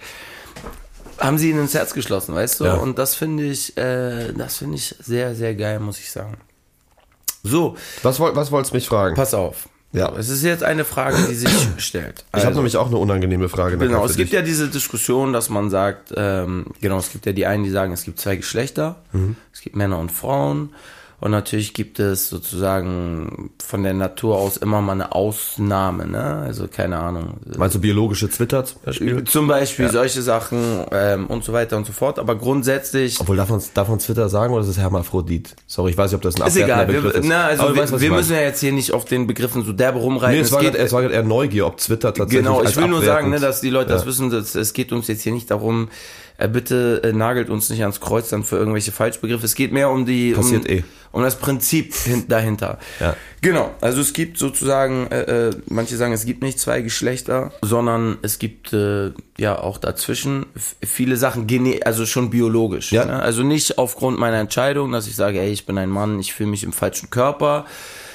Speaker 4: haben sie ihn ins Herz geschlossen, weißt du?
Speaker 1: Ja.
Speaker 4: Und das finde ich, äh, das finde ich sehr, sehr geil, muss ich sagen. So,
Speaker 1: Was, woll- was wolltest du mich fragen?
Speaker 4: pass auf.
Speaker 1: Ja.
Speaker 4: So, es ist jetzt eine Frage, die sich stellt.
Speaker 1: Ich habe
Speaker 4: Also-
Speaker 1: nämlich auch eine unangenehme Frage. nachher
Speaker 4: Genau,
Speaker 1: für
Speaker 4: es gibt
Speaker 1: dich.
Speaker 4: ja diese Diskussion, dass man sagt, ähm, genau, es gibt ja die einen, die sagen, es gibt zwei Geschlechter, es gibt Männer und Frauen und natürlich gibt es sozusagen von der Natur aus immer mal eine Ausnahme, ne? Also keine Ahnung.
Speaker 1: Meinst du biologische Twitter zum Beispiel?
Speaker 4: Zum Beispiel solche Sachen ähm, und so weiter und so fort, aber grundsätzlich
Speaker 1: Obwohl, darf man, darf man Twitter sagen oder ist es Hermaphrodit? Sorry, ich weiß nicht, ob das ein
Speaker 4: ist egal.
Speaker 1: abwertender
Speaker 4: Wir,
Speaker 1: Begriff ist.
Speaker 4: na, also
Speaker 1: Aber du
Speaker 4: wir,
Speaker 1: weißt, was
Speaker 4: wir
Speaker 1: ich meine.
Speaker 4: müssen ja jetzt hier nicht auf den Begriffen so derbe rumreiten.
Speaker 1: Nee, es
Speaker 4: Es
Speaker 1: war
Speaker 4: geht-
Speaker 1: gerade- es war gerade eher Neugier, ob Twitter tatsächlich
Speaker 4: Genau,
Speaker 1: als
Speaker 4: ich will nur sagen, ne,
Speaker 1: abwertend-
Speaker 4: dass die Leute das
Speaker 1: Ja.
Speaker 4: wissen, dass, es geht uns jetzt hier nicht darum, äh, bitte äh, nagelt uns nicht ans Kreuz dann für irgendwelche Falschbegriffe. Es geht mehr um die um,
Speaker 1: Passiert eh.
Speaker 4: um das Prinzip hin, dahinter.
Speaker 1: Ja.
Speaker 4: Genau, also es gibt sozusagen, äh, äh, manche sagen, es gibt nicht zwei Geschlechter, sondern es gibt äh, ja auch dazwischen f- viele Sachen, gene also schon biologisch.
Speaker 1: Ja.
Speaker 4: Ne? Also nicht aufgrund meiner Entscheidung, dass ich sage, ey, ich bin ein Mann, ich fühle mich im falschen Körper,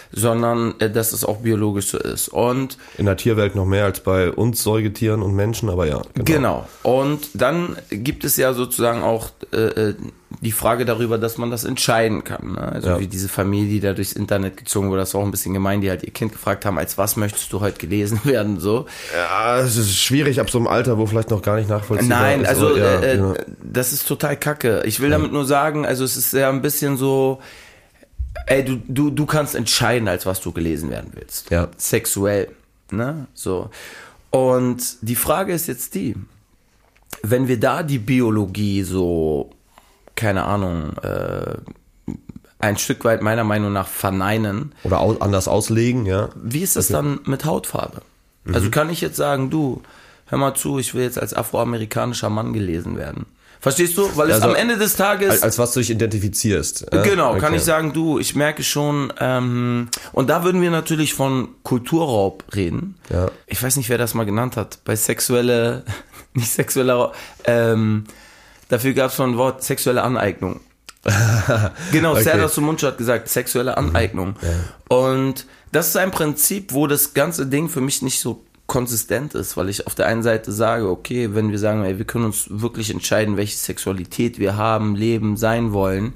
Speaker 4: sondern äh, dass es auch biologisch so ist. Und
Speaker 1: in der Tierwelt noch mehr als bei uns Säugetieren und Menschen, aber ja.
Speaker 4: Genau. genau. Und dann gibt es ja sozusagen auch äh, die Frage darüber, dass man das entscheiden kann. Ne? Also ja. wie diese Familie, die da durchs Internet gezogen wurde, das war auch ein bisschen gemein, die halt ihr Kind gefragt haben, als was möchtest du heute gelesen werden? So.
Speaker 1: Ja, es ist schwierig ab so einem Alter, wo vielleicht noch gar nicht nachvollziehbar
Speaker 4: Nein,
Speaker 1: ist.
Speaker 4: also
Speaker 1: ja,
Speaker 4: äh,
Speaker 1: ja.
Speaker 4: das ist total kacke. Ich will ja. damit nur sagen, also es ist ja ein bisschen so, ey, du, du, du kannst entscheiden, als was du gelesen werden willst.
Speaker 1: Ja.
Speaker 4: Sexuell. Ne? So. Und die Frage ist jetzt die, wenn wir da die Biologie so, keine Ahnung, äh, ein Stück weit meiner Meinung nach verneinen.
Speaker 1: Oder au- anders auslegen, ja.
Speaker 4: Wie ist es
Speaker 1: okay.
Speaker 4: dann mit Hautfarbe?
Speaker 1: Mhm.
Speaker 4: Also kann ich jetzt sagen, du, hör mal zu, ich will jetzt als afroamerikanischer Mann gelesen werden. Verstehst du? Weil es
Speaker 1: also,
Speaker 4: am Ende des Tages...
Speaker 1: Als, als was du dich identifizierst. Ja?
Speaker 4: Genau,
Speaker 1: okay.
Speaker 4: kann ich sagen, du, ich merke schon, ähm, und da würden wir natürlich von Kulturraub reden.
Speaker 1: Ja.
Speaker 4: Ich weiß nicht, wer das mal genannt hat. Bei sexuelle, nicht sexueller, ähm, dafür gab es schon ein Wort, sexuelle Aneignung. Genau,
Speaker 1: okay.
Speaker 4: Serdar Somuncu hat gesagt, sexuelle Aneignung. Ja. Und das ist ein Prinzip, wo das ganze Ding für mich nicht so konsistent ist, weil ich auf der einen Seite sage, okay, wenn wir sagen, ey, wir können uns wirklich entscheiden, welche Sexualität wir haben, leben, sein wollen,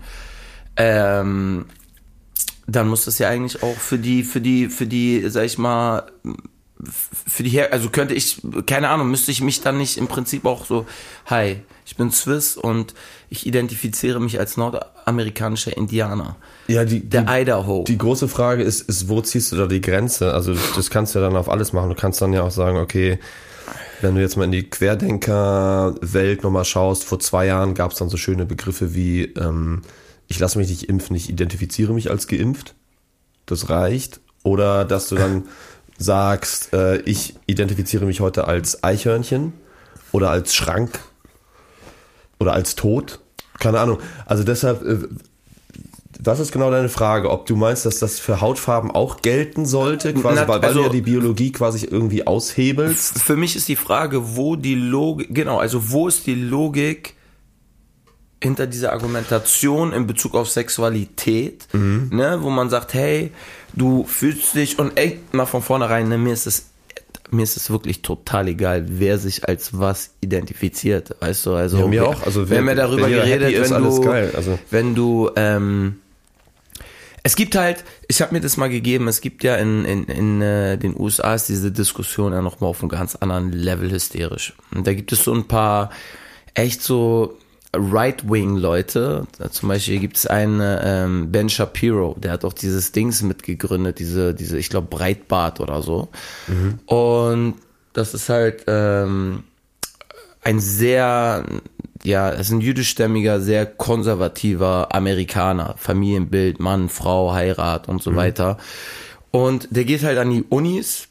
Speaker 4: ähm, dann muss das ja eigentlich auch für die, für die, für die, sag ich mal, für die Her- also könnte ich, keine Ahnung, müsste ich mich dann nicht im Prinzip auch so, hi, ich bin Swiss und ich identifiziere mich als nordamerikanischer Indianer.
Speaker 1: Ja, die,
Speaker 4: der
Speaker 1: die,
Speaker 4: Idaho.
Speaker 1: Die große Frage ist, ist, wo ziehst du da die Grenze? Also das kannst du ja dann auf alles machen. Du kannst dann ja auch sagen, okay, wenn du jetzt mal in die Querdenker-Welt nochmal schaust, vor zwei Jahren gab es dann so schöne Begriffe wie, ähm, ich lasse mich nicht impfen, ich identifiziere mich als geimpft. Das reicht. Oder dass du dann sagst, äh, ich identifiziere mich heute als Eichhörnchen oder als Schrank oder als Tod. Keine Ahnung. Also deshalb, äh, das ist genau deine Frage, ob du meinst, dass das für Hautfarben auch gelten sollte, quasi,
Speaker 4: Na,
Speaker 1: weil, weil
Speaker 4: also,
Speaker 1: du ja die Biologie quasi irgendwie aushebelst.
Speaker 4: Für mich ist die Frage, wo die Logik, genau, also wo ist die Logik hinter dieser Argumentation in Bezug auf Sexualität, mhm. ne, wo man sagt, hey, du fühlst dich, und ey, mal von vornherein, ne, mir ist es mir ist es wirklich total egal, wer sich als was identifiziert, weißt du, also
Speaker 1: ja, mir
Speaker 4: wir,
Speaker 1: auch, also
Speaker 4: wir haben ja darüber geredet,
Speaker 1: ist,
Speaker 4: wenn du,
Speaker 1: geil. Also.
Speaker 4: wenn du, ähm, es gibt halt, ich habe mir das mal gegeben, es gibt ja in, in, in äh, den U S A ist diese Diskussion ja nochmal auf einem ganz anderen Level hysterisch. Und da gibt es so ein paar echt so Right-Wing-Leute, zum Beispiel gibt es einen ähm, Ben Shapiro, der hat auch dieses Dings mitgegründet, diese, diese, ich glaube Breitbart oder so. Mhm. Und das ist halt ähm, ein sehr, ja, es ist ein jüdischstämmiger, sehr konservativer Amerikaner, Familienbild, Mann, Frau, Heirat und so mhm. weiter. Und der geht halt an die Unis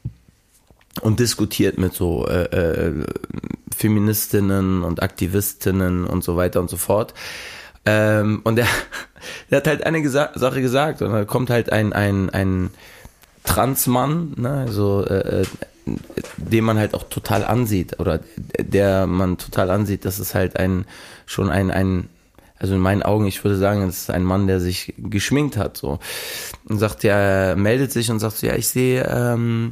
Speaker 4: und diskutiert mit so äh, äh, Feministinnen und Aktivistinnen und so weiter und so fort. Ähm, und der, der hat halt eine Gesa- Sache gesagt, und da kommt halt ein ein ein Transmann, ne, also äh, den man halt auch total ansieht, oder der man total ansieht, das ist halt ein schon ein ein also in meinen Augen, ich würde sagen, das ist ein Mann, der sich geschminkt hat, so, und sagt, ja, meldet sich und sagt so, ja, ich sehe ähm,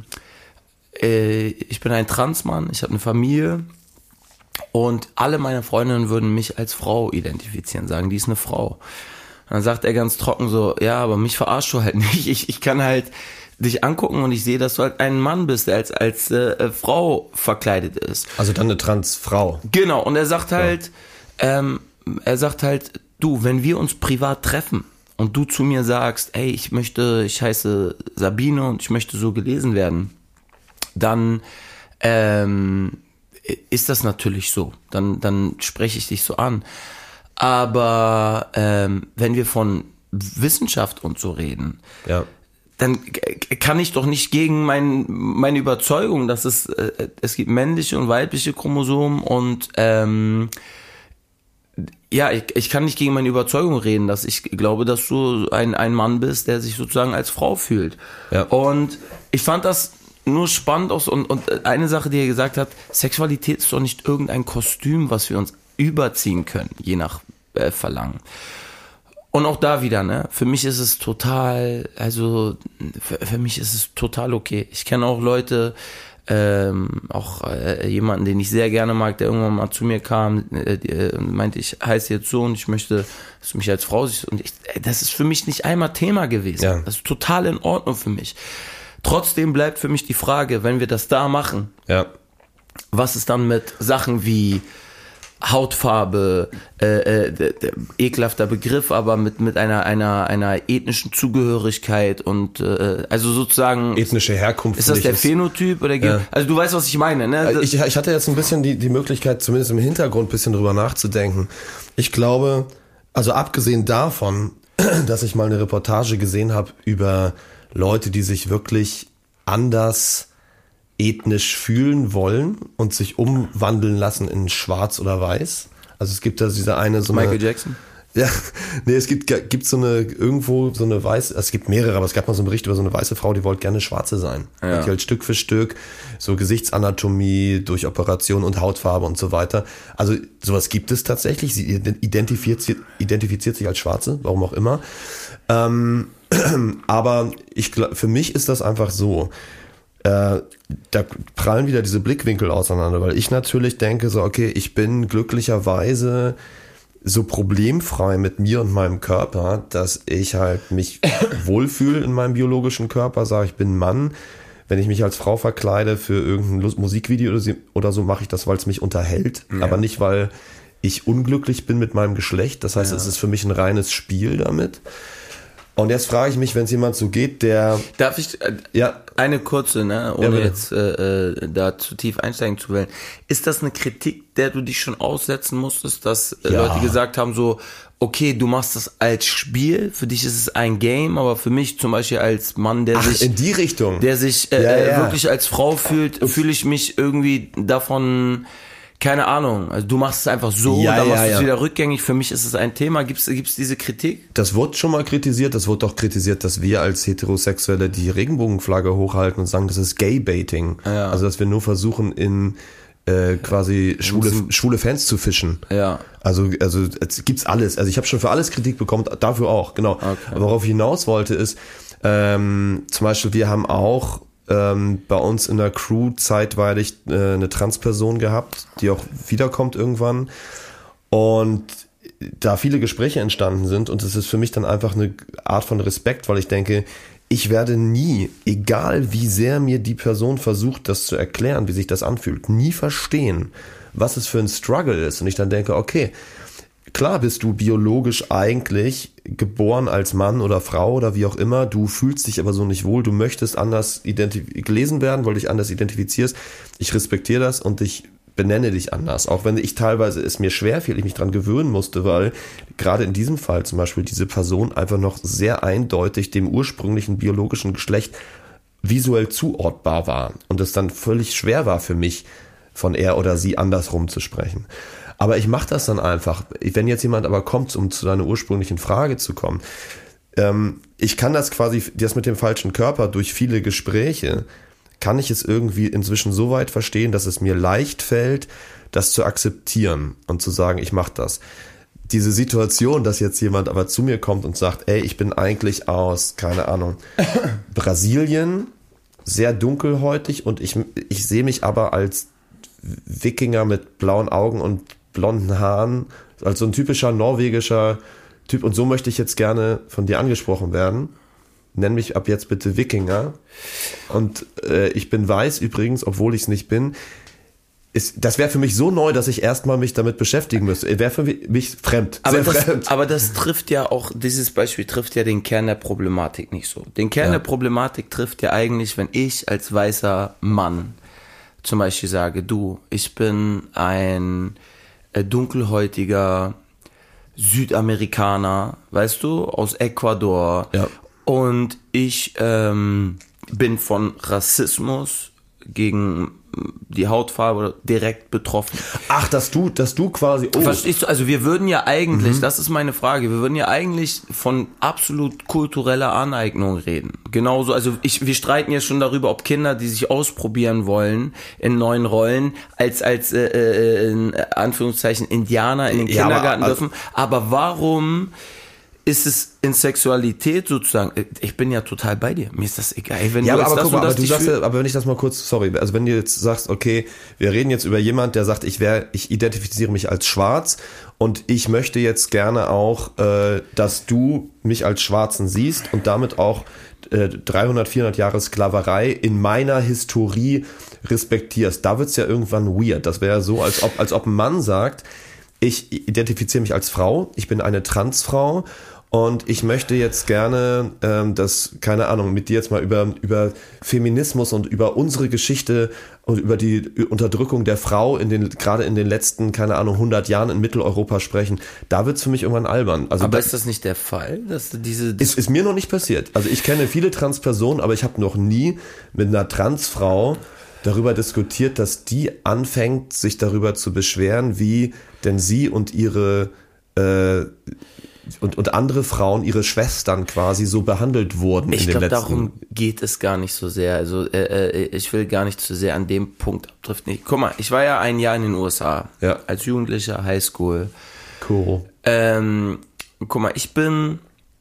Speaker 4: ich bin ein Transmann, ich habe eine Familie und alle meine Freundinnen würden mich als Frau identifizieren, sagen, die ist eine Frau. Und dann sagt er ganz trocken so, ja, aber mich verarschst du halt nicht. Ich, ich kann halt dich angucken und ich sehe, dass du halt ein Mann bist, der als, als äh, Frau verkleidet ist.
Speaker 1: Also dann eine Transfrau.
Speaker 4: Genau, und er sagt halt, ja. ähm, er sagt halt, du, wenn wir uns privat treffen und du zu mir sagst, ey, ich möchte, ich heiße Sabine und ich möchte so gelesen werden, dann ähm, ist das natürlich so. Dann, dann spreche ich dich so an. Aber ähm, wenn wir von Wissenschaft und so reden,
Speaker 1: ja.
Speaker 4: dann kann ich doch nicht gegen mein, meine Überzeugung, dass es, äh, es gibt männliche und weibliche Chromosomen und ähm, ja, ich, ich kann nicht gegen meine Überzeugung reden, dass ich glaube, dass du ein, ein Mann bist, der sich sozusagen als Frau fühlt. Ja. Und ich fand das nur spannend aus, und, und eine Sache, die er gesagt hat, Sexualität ist doch nicht irgendein Kostüm, was wir uns überziehen können, je nach äh, Verlangen. Und auch da wieder, ne? Für mich ist es total, also für, für mich ist es total okay. Ich kenne auch Leute, ähm, auch äh, jemanden, den ich sehr gerne mag, der irgendwann mal zu mir kam äh, die, äh, und meinte, ich heiße jetzt so und ich möchte, dass du mich als Frau siehst. Und ich, äh, das ist für mich nicht einmal Thema gewesen.
Speaker 1: Ja.
Speaker 4: Das ist total in Ordnung für mich. Trotzdem bleibt für mich die Frage, wenn wir das da machen,
Speaker 1: Ja.
Speaker 4: was ist dann mit Sachen wie Hautfarbe, äh, äh, d- d- ekelhafter Begriff, aber mit mit einer einer einer ethnischen Zugehörigkeit und äh, also sozusagen
Speaker 1: Ethnische Herkunft.
Speaker 4: ist das
Speaker 1: finde
Speaker 4: der
Speaker 1: ich,
Speaker 4: Phänotyp oder
Speaker 1: Ja.
Speaker 4: also du weißt, was ich meine, ne? Das-
Speaker 1: Ich, ich hatte jetzt ein bisschen die, die Möglichkeit, zumindest im Hintergrund ein bisschen drüber nachzudenken. Ich glaube, also abgesehen davon, dass ich mal eine Reportage gesehen habe über Leute, die sich wirklich anders ethnisch fühlen wollen und sich umwandeln lassen in schwarz oder weiß. Also es gibt da diese eine so eine...
Speaker 4: Michael Jackson?
Speaker 1: Ja, nee, es gibt, gibt so eine, irgendwo so eine weiße, es gibt mehrere, aber es gab mal so einen Bericht über so eine weiße Frau, die wollte gerne schwarze sein.
Speaker 4: Ja.
Speaker 1: Die halt Stück für Stück, so Gesichtsanatomie durch Operation und Hautfarbe und so weiter. Also sowas gibt es tatsächlich. Sie identifiziert, identifiziert sich als Schwarze, warum auch immer. Ähm, aber ich, gl- für mich ist das einfach so, äh, da prallen wieder diese Blickwinkel auseinander, weil ich natürlich denke so, okay, ich bin glücklicherweise so problemfrei mit mir und meinem Körper, dass ich halt mich wohlfühle in meinem biologischen Körper, sage ich bin Mann. Wenn ich mich als Frau verkleide für irgendein Lust- Musikvideo oder so, oder so, mache ich das, weil es mich unterhält,
Speaker 4: Ja.
Speaker 1: aber nicht, weil ich unglücklich bin mit meinem Geschlecht. Das heißt,
Speaker 4: Ja.
Speaker 1: es ist für mich ein reines Spiel damit. Und jetzt frage ich mich, wenn es jemand so geht, der...
Speaker 4: Darf ich äh,
Speaker 1: Ja,
Speaker 4: eine kurze, ne,
Speaker 1: Ja,
Speaker 4: ohne
Speaker 1: bitte.
Speaker 4: jetzt äh, äh, da zu tief einsteigen zu wollen. Ist das eine Kritik, der du dich schon aussetzen musstest, dass äh,
Speaker 1: Ja.
Speaker 4: Leute gesagt haben so, okay, du machst das als Spiel, für dich ist es ein Game, aber für mich zum Beispiel als Mann, der
Speaker 1: ach,
Speaker 4: sich
Speaker 1: in die Richtung.
Speaker 4: der sich äh,
Speaker 1: Ja, ja.
Speaker 4: wirklich als Frau fühlt, fühle ich mich irgendwie davon, keine Ahnung, also du machst es einfach so,
Speaker 1: Ja,
Speaker 4: dann
Speaker 1: ja,
Speaker 4: machst du es
Speaker 1: ja.
Speaker 4: wieder rückgängig, für mich ist es ein Thema. Gibt's gibt's diese Kritik?
Speaker 1: Das wurde schon mal kritisiert, das wurde auch kritisiert, dass wir als Heterosexuelle die Regenbogenflagge hochhalten und sagen, das ist Gay-Baiting.
Speaker 4: Ja.
Speaker 1: Also, dass wir nur versuchen, in äh, quasi schwule, schwule Fans zu fischen.
Speaker 4: Ja.
Speaker 1: Also, also es gibt's alles. Also ich habe schon für alles Kritik bekommen, dafür auch, genau.
Speaker 4: Okay.
Speaker 1: Aber worauf ich hinaus wollte ist, ähm, zum Beispiel, wir haben auch ähm, bei uns in der Crew zeitweilig äh, eine Transperson gehabt, die auch wiederkommt irgendwann. Und da viele Gespräche entstanden sind und es ist für mich dann einfach eine Art von Respekt, weil ich denke, ich werde nie, egal wie sehr mir die Person versucht, das zu erklären, wie sich das anfühlt, nie verstehen, was es für ein Struggle ist. Und ich dann denke, okay, klar bist du biologisch eigentlich geboren als Mann oder Frau oder wie auch immer, du fühlst dich aber so nicht wohl, du möchtest anders identif- gelesen werden, weil du dich anders identifizierst. Ich respektiere das und ich benenne dich anders, auch wenn ich teilweise es mir schwerfiel, ich mich dran gewöhnen musste, weil gerade in diesem Fall zum Beispiel diese Person einfach noch sehr eindeutig dem ursprünglichen biologischen Geschlecht visuell zuordbar war und es dann völlig schwer war für mich, von er oder sie andersrum zu sprechen. Aber ich mache das dann einfach. Wenn jetzt jemand aber kommt, um zu deiner ursprünglichen Frage zu kommen, ähm, ich kann das quasi, das mit dem falschen Körper durch viele Gespräche, kann ich es irgendwie inzwischen so weit verstehen, dass es mir leicht fällt, das zu akzeptieren und zu sagen, ich mache das. Diese Situation, dass jetzt jemand aber zu mir kommt und sagt, ey, ich bin eigentlich aus, keine Ahnung, Brasilien, sehr dunkelhäutig und ich, ich sehe mich aber als Wikinger mit blauen Augen und blonden Haaren, als so ein typischer norwegischer Typ und so möchte ich jetzt gerne von dir angesprochen werden. Nenn mich ab jetzt bitte Wikinger. Und äh, ich bin weiß übrigens, obwohl ich es nicht bin. Ist, das wäre für mich so neu, dass ich erstmal mich damit beschäftigen müsste. Wäre für mich fremd.
Speaker 4: Aber
Speaker 1: sehr
Speaker 4: das,
Speaker 1: fremd.
Speaker 4: aber das trifft ja auch, dieses Beispiel trifft ja den Kern der Problematik nicht so. Den Kern
Speaker 1: Ja.
Speaker 4: der Problematik trifft ja eigentlich, wenn ich als weißer Mann zum Beispiel sage, du, ich bin ein äh, dunkelhäutiger Südamerikaner, weißt du, aus Ecuador.
Speaker 1: Ja.
Speaker 4: Und ich ähm, bin von Rassismus gegen die Hautfarbe direkt betroffen.
Speaker 1: Ach, dass du, dass du quasi. Oh.
Speaker 4: Verstehst du? Also wir würden ja eigentlich, mhm. das ist meine Frage, wir würden ja eigentlich von absolut kultureller Aneignung reden. Genauso, also ich, wir streiten ja schon darüber, ob Kinder, die sich ausprobieren wollen in neuen Rollen, als als äh, äh, in Anführungszeichen Indianer in den
Speaker 1: Ja,
Speaker 4: Kindergarten
Speaker 1: aber,
Speaker 4: dürfen. Aber warum ist es in Sexualität sozusagen, ich bin ja total bei dir, mir ist das egal. Wenn
Speaker 1: ja,
Speaker 4: du
Speaker 1: aber, aber
Speaker 4: das
Speaker 1: guck mal, aber
Speaker 4: das
Speaker 1: du sagst
Speaker 4: fühl-
Speaker 1: ja, aber wenn ich das mal kurz, sorry, also wenn du jetzt sagst, okay, wir reden jetzt über jemand, der sagt, ich wäre, ich identifiziere mich als schwarz und ich möchte jetzt gerne auch, äh, dass du mich als Schwarzen siehst und damit auch äh, dreihundert, vierhundert Jahre Sklaverei in meiner Historie respektierst. Da wird's ja irgendwann weird. Das wäre so, als ob, als ob ein Mann sagt, ich identifiziere mich als Frau, ich bin eine Transfrau und ich möchte jetzt gerne, ähm, dass, keine Ahnung, mit dir jetzt mal über, über Feminismus und über unsere Geschichte und über die Unterdrückung der Frau in den, gerade in den letzten, keine Ahnung, hundert Jahren in Mitteleuropa sprechen. Da wird's für mich irgendwann albern. Also
Speaker 4: aber
Speaker 1: da,
Speaker 4: ist das nicht der Fall, dass du diese...
Speaker 1: ist, ist mir noch nicht passiert. Also ich kenne viele Transpersonen, aber ich habe noch nie mit einer Transfrau darüber diskutiert, dass die anfängt, sich darüber zu beschweren, wie denn sie und ihre äh, und, und andere Frauen, ihre Schwestern quasi so behandelt wurden
Speaker 4: Ich
Speaker 1: in den
Speaker 4: glaube,
Speaker 1: letzten...
Speaker 4: darum geht es gar nicht so sehr. Also äh, äh, ich will gar nicht zu sehr an dem Punkt abdriften. Ich, guck mal, ich war ja ein Jahr in den U S A.
Speaker 1: Ja.
Speaker 4: Als Jugendlicher, Highschool.
Speaker 1: Cool.
Speaker 4: Ähm, guck mal, ich bin...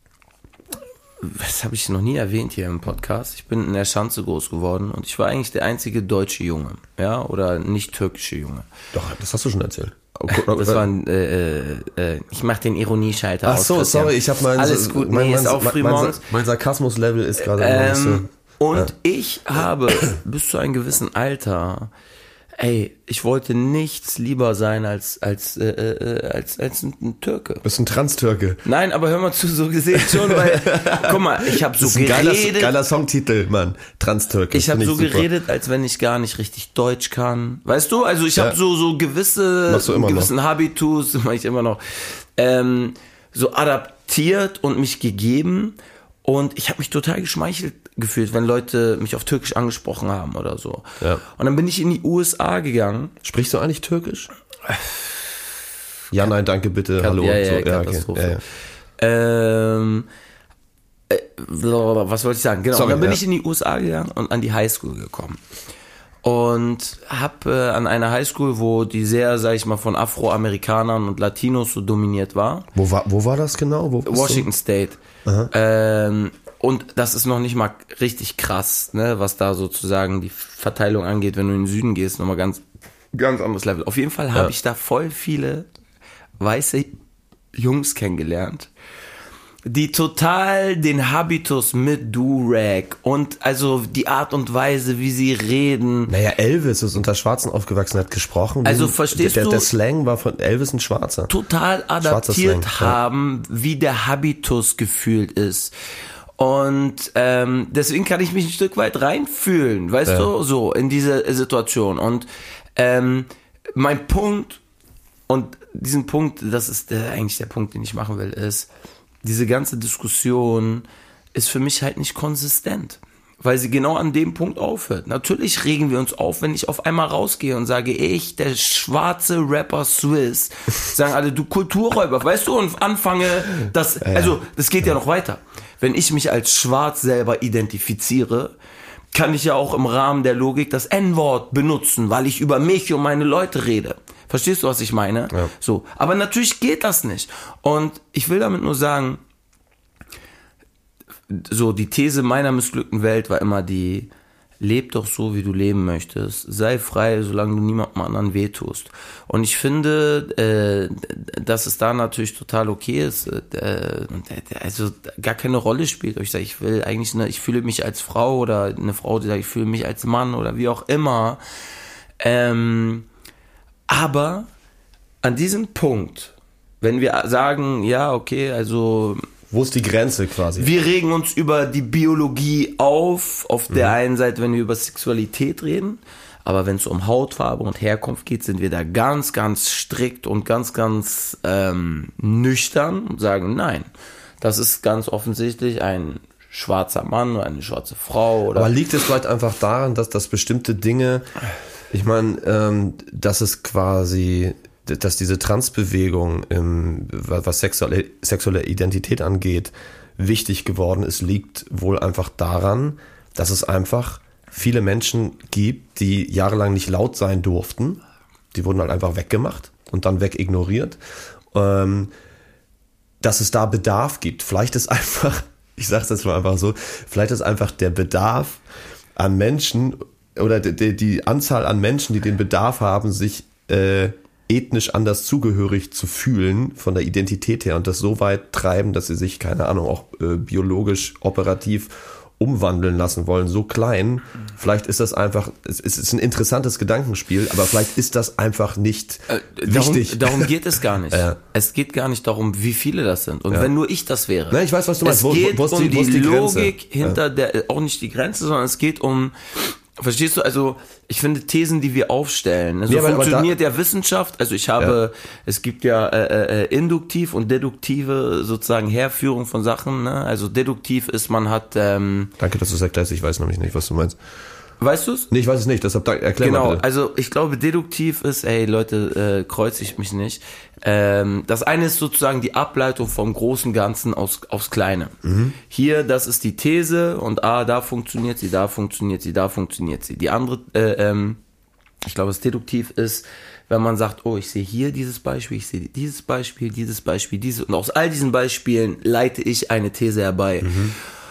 Speaker 4: Das habe ich noch nie erwähnt hier im Podcast. Ich bin in der Schanze groß geworden und ich war eigentlich der einzige deutsche Junge. Ja, oder nicht türkische Junge.
Speaker 1: Doch, das hast du schon erzählt.
Speaker 4: Das war ein, äh, äh, ich mach den Ironieschalter
Speaker 1: Ach
Speaker 4: aus.
Speaker 1: so,
Speaker 4: Christian.
Speaker 1: sorry, ich habe mein...
Speaker 4: Alles gut,
Speaker 1: mein,
Speaker 4: nee,
Speaker 1: mein,
Speaker 4: ist auch früh
Speaker 1: mein,
Speaker 4: morgens.
Speaker 1: mein Sarkasmus-Level ist gerade noch nicht so...
Speaker 4: Ähm, und
Speaker 1: Ja.
Speaker 4: ich habe bis zu einem gewissen Alter, ey, ich wollte nichts lieber sein als als äh, äh, als als ein, ein Türke.
Speaker 1: Du bist ein Trans-Türke.
Speaker 4: Nein, aber hör mal zu, so gesehen schon, weil, guck mal, ich habe so
Speaker 1: Das ist ein geiler,
Speaker 4: geredet,
Speaker 1: geiler Songtitel, Mann. Trans-Türke.
Speaker 4: ich habe
Speaker 1: Find
Speaker 4: so
Speaker 1: super.
Speaker 4: geredet, als wenn ich gar nicht richtig Deutsch kann. Weißt du? Also ich
Speaker 1: Ja.
Speaker 4: habe so so gewisse
Speaker 1: Machst du immer
Speaker 4: gewissen Habitus, mache ich immer noch, ähm, so adaptiert und mich gegeben. Und ich habe mich total geschmeichelt gefühlt, wenn Leute mich auf Türkisch angesprochen haben oder so.
Speaker 1: Ja.
Speaker 4: Und dann bin ich in die U S A gegangen.
Speaker 1: Sprichst du eigentlich Türkisch? Ja, nein, danke, bitte,
Speaker 4: Kat-
Speaker 1: hallo.
Speaker 4: ja,
Speaker 1: und
Speaker 4: ja,
Speaker 1: so. Ja, okay.
Speaker 4: Katastrophe.
Speaker 1: Ja, ja.
Speaker 4: Ähm, äh, was wollte ich sagen? Genau.
Speaker 1: Sorry,
Speaker 4: und dann bin
Speaker 1: ja.
Speaker 4: ich in die U S A gegangen und an die Highschool gekommen. Und hab äh, an einer Highschool, wo die sehr, sag ich mal, von Afroamerikanern und Latinos so dominiert war.
Speaker 1: Wo war, wo war das genau? Wo bist
Speaker 4: Washington State. Ähm, und das ist noch nicht mal richtig krass, ne, was da sozusagen die Verteilung angeht, wenn du in den Süden gehst, nochmal ganz, ganz anderes Level. Auf jeden Fall habe
Speaker 1: Ja.
Speaker 4: ich da voll viele weiße Jungs kennengelernt, die total den Habitus mit Durag und also die Art und Weise, wie sie reden.
Speaker 1: Naja, Elvis ist unter Schwarzen aufgewachsen, hat gesprochen.
Speaker 4: Also
Speaker 1: Wie-
Speaker 4: verstehst
Speaker 1: der,
Speaker 4: du-
Speaker 1: Der Slang war von Elvis ein Schwarzer.
Speaker 4: Total adaptiert
Speaker 1: Slang, ja.
Speaker 4: haben, wie der Habitus gefühlt ist. Und ähm, deswegen kann ich mich ein Stück weit reinfühlen, weißt
Speaker 1: Ja.
Speaker 4: du, so in diese Situation. Und ähm, mein Punkt, und diesen Punkt, das ist der, eigentlich der Punkt, den ich machen will, ist, diese ganze Diskussion ist für mich halt nicht konsistent. Weil sie genau an dem Punkt aufhört. Natürlich regen wir uns auf, wenn ich auf einmal rausgehe und sage, ich, der schwarze Rapper Swiss, sagen alle, du Kulturräuber, weißt du, und anfange, das, also, das geht ja noch weiter. Wenn ich mich als schwarz selber identifiziere, kann ich ja auch im Rahmen der Logik das En-Wort benutzen, weil ich über mich und meine Leute rede. Verstehst du, was ich meine?
Speaker 1: Ja.
Speaker 4: So. Aber natürlich geht das nicht. Und ich will damit nur sagen, so die These meiner missglückten Welt war immer die, leb doch so, wie du leben möchtest. Sei frei, solange du niemandem anderen wehtust. Und ich finde, äh, dass es da natürlich total okay ist, äh, also gar keine Rolle spielt. Ich sage, ich will eigentlich, eine, ich fühle mich als Frau oder eine Frau, die sagt, ich fühle mich als Mann oder wie auch immer. Ähm, aber an diesem Punkt, wenn wir sagen, ja, okay, also
Speaker 1: Wo ist die Grenze quasi?
Speaker 4: wir regen uns über die Biologie auf, auf der
Speaker 1: Mhm.
Speaker 4: einen Seite, wenn wir über Sexualität reden, aber wenn es um Hautfarbe und Herkunft geht, sind wir da ganz, ganz strikt und ganz, ganz ähm, nüchtern und sagen, nein, das ist ganz offensichtlich ein schwarzer Mann oder eine schwarze Frau. Oder
Speaker 1: Aber liegt es vielleicht einfach daran, dass, dass bestimmte Dinge, ich meine, ähm, dass es quasi, dass diese Transbewegung, im, was sexuelle, sexuelle Identität angeht, wichtig geworden ist, liegt wohl einfach daran, dass es einfach viele Menschen gibt, die jahrelang nicht laut sein durften. Die wurden halt einfach weggemacht und dann wegignoriert. Ähm, dass es da Bedarf gibt. Vielleicht ist einfach, ich sag's jetzt mal einfach so, vielleicht ist einfach der Bedarf an Menschen oder die, die Anzahl an Menschen, die den Bedarf haben, sich äh, ethnisch anders zugehörig zu fühlen von der Identität her und das so weit treiben, dass sie sich, keine Ahnung, auch äh, biologisch operativ umwandeln lassen wollen, so klein. Vielleicht ist das einfach, es ist ein interessantes Gedankenspiel, aber vielleicht ist das einfach nicht
Speaker 4: äh,
Speaker 1: wichtig.
Speaker 4: Darum, darum geht es gar nicht.
Speaker 1: Ja.
Speaker 4: Es geht gar nicht darum, wie viele das sind. Und
Speaker 1: Ja.
Speaker 4: wenn nur ich das wäre.
Speaker 1: Na, ich weiß, was du meinst.
Speaker 4: Es
Speaker 1: Wo,
Speaker 4: geht
Speaker 1: wo ist
Speaker 4: um
Speaker 1: die, wo ist
Speaker 4: die,
Speaker 1: die Grenze?
Speaker 4: Logik hinter der, auch nicht die Grenze, sondern es geht um, verstehst du, also ich finde Thesen, die wir aufstellen, also
Speaker 1: Ja, aber- aber
Speaker 4: funktioniert ja Wissenschaft, also ich habe, es gibt ja äh, äh, induktiv und deduktive sozusagen Herführung von Sachen, ne? Also deduktiv ist, man hat, ähm,
Speaker 1: Danke, dass du es erklärst. Ich weiß nämlich nicht, was du meinst.
Speaker 4: weißt du es?
Speaker 1: Nee, ich weiß es nicht. Deshalb dank- erklär mal
Speaker 4: Genau,
Speaker 1: bitte.
Speaker 4: also ich glaube, deduktiv ist, ey Leute, äh, kreuzigt mich nicht. Ähm, das eine ist sozusagen die Ableitung vom großen Ganzen aus, aufs Kleine.
Speaker 1: Mhm.
Speaker 4: Hier, das ist die These und ah, da funktioniert sie, da funktioniert sie, da funktioniert sie. Die andere, äh, ähm, ich glaube, das deduktiv ist, wenn man sagt, oh, ich sehe hier dieses Beispiel, ich sehe dieses Beispiel, dieses Beispiel, dieses und aus all diesen Beispielen leite ich eine These herbei.
Speaker 1: Mhm.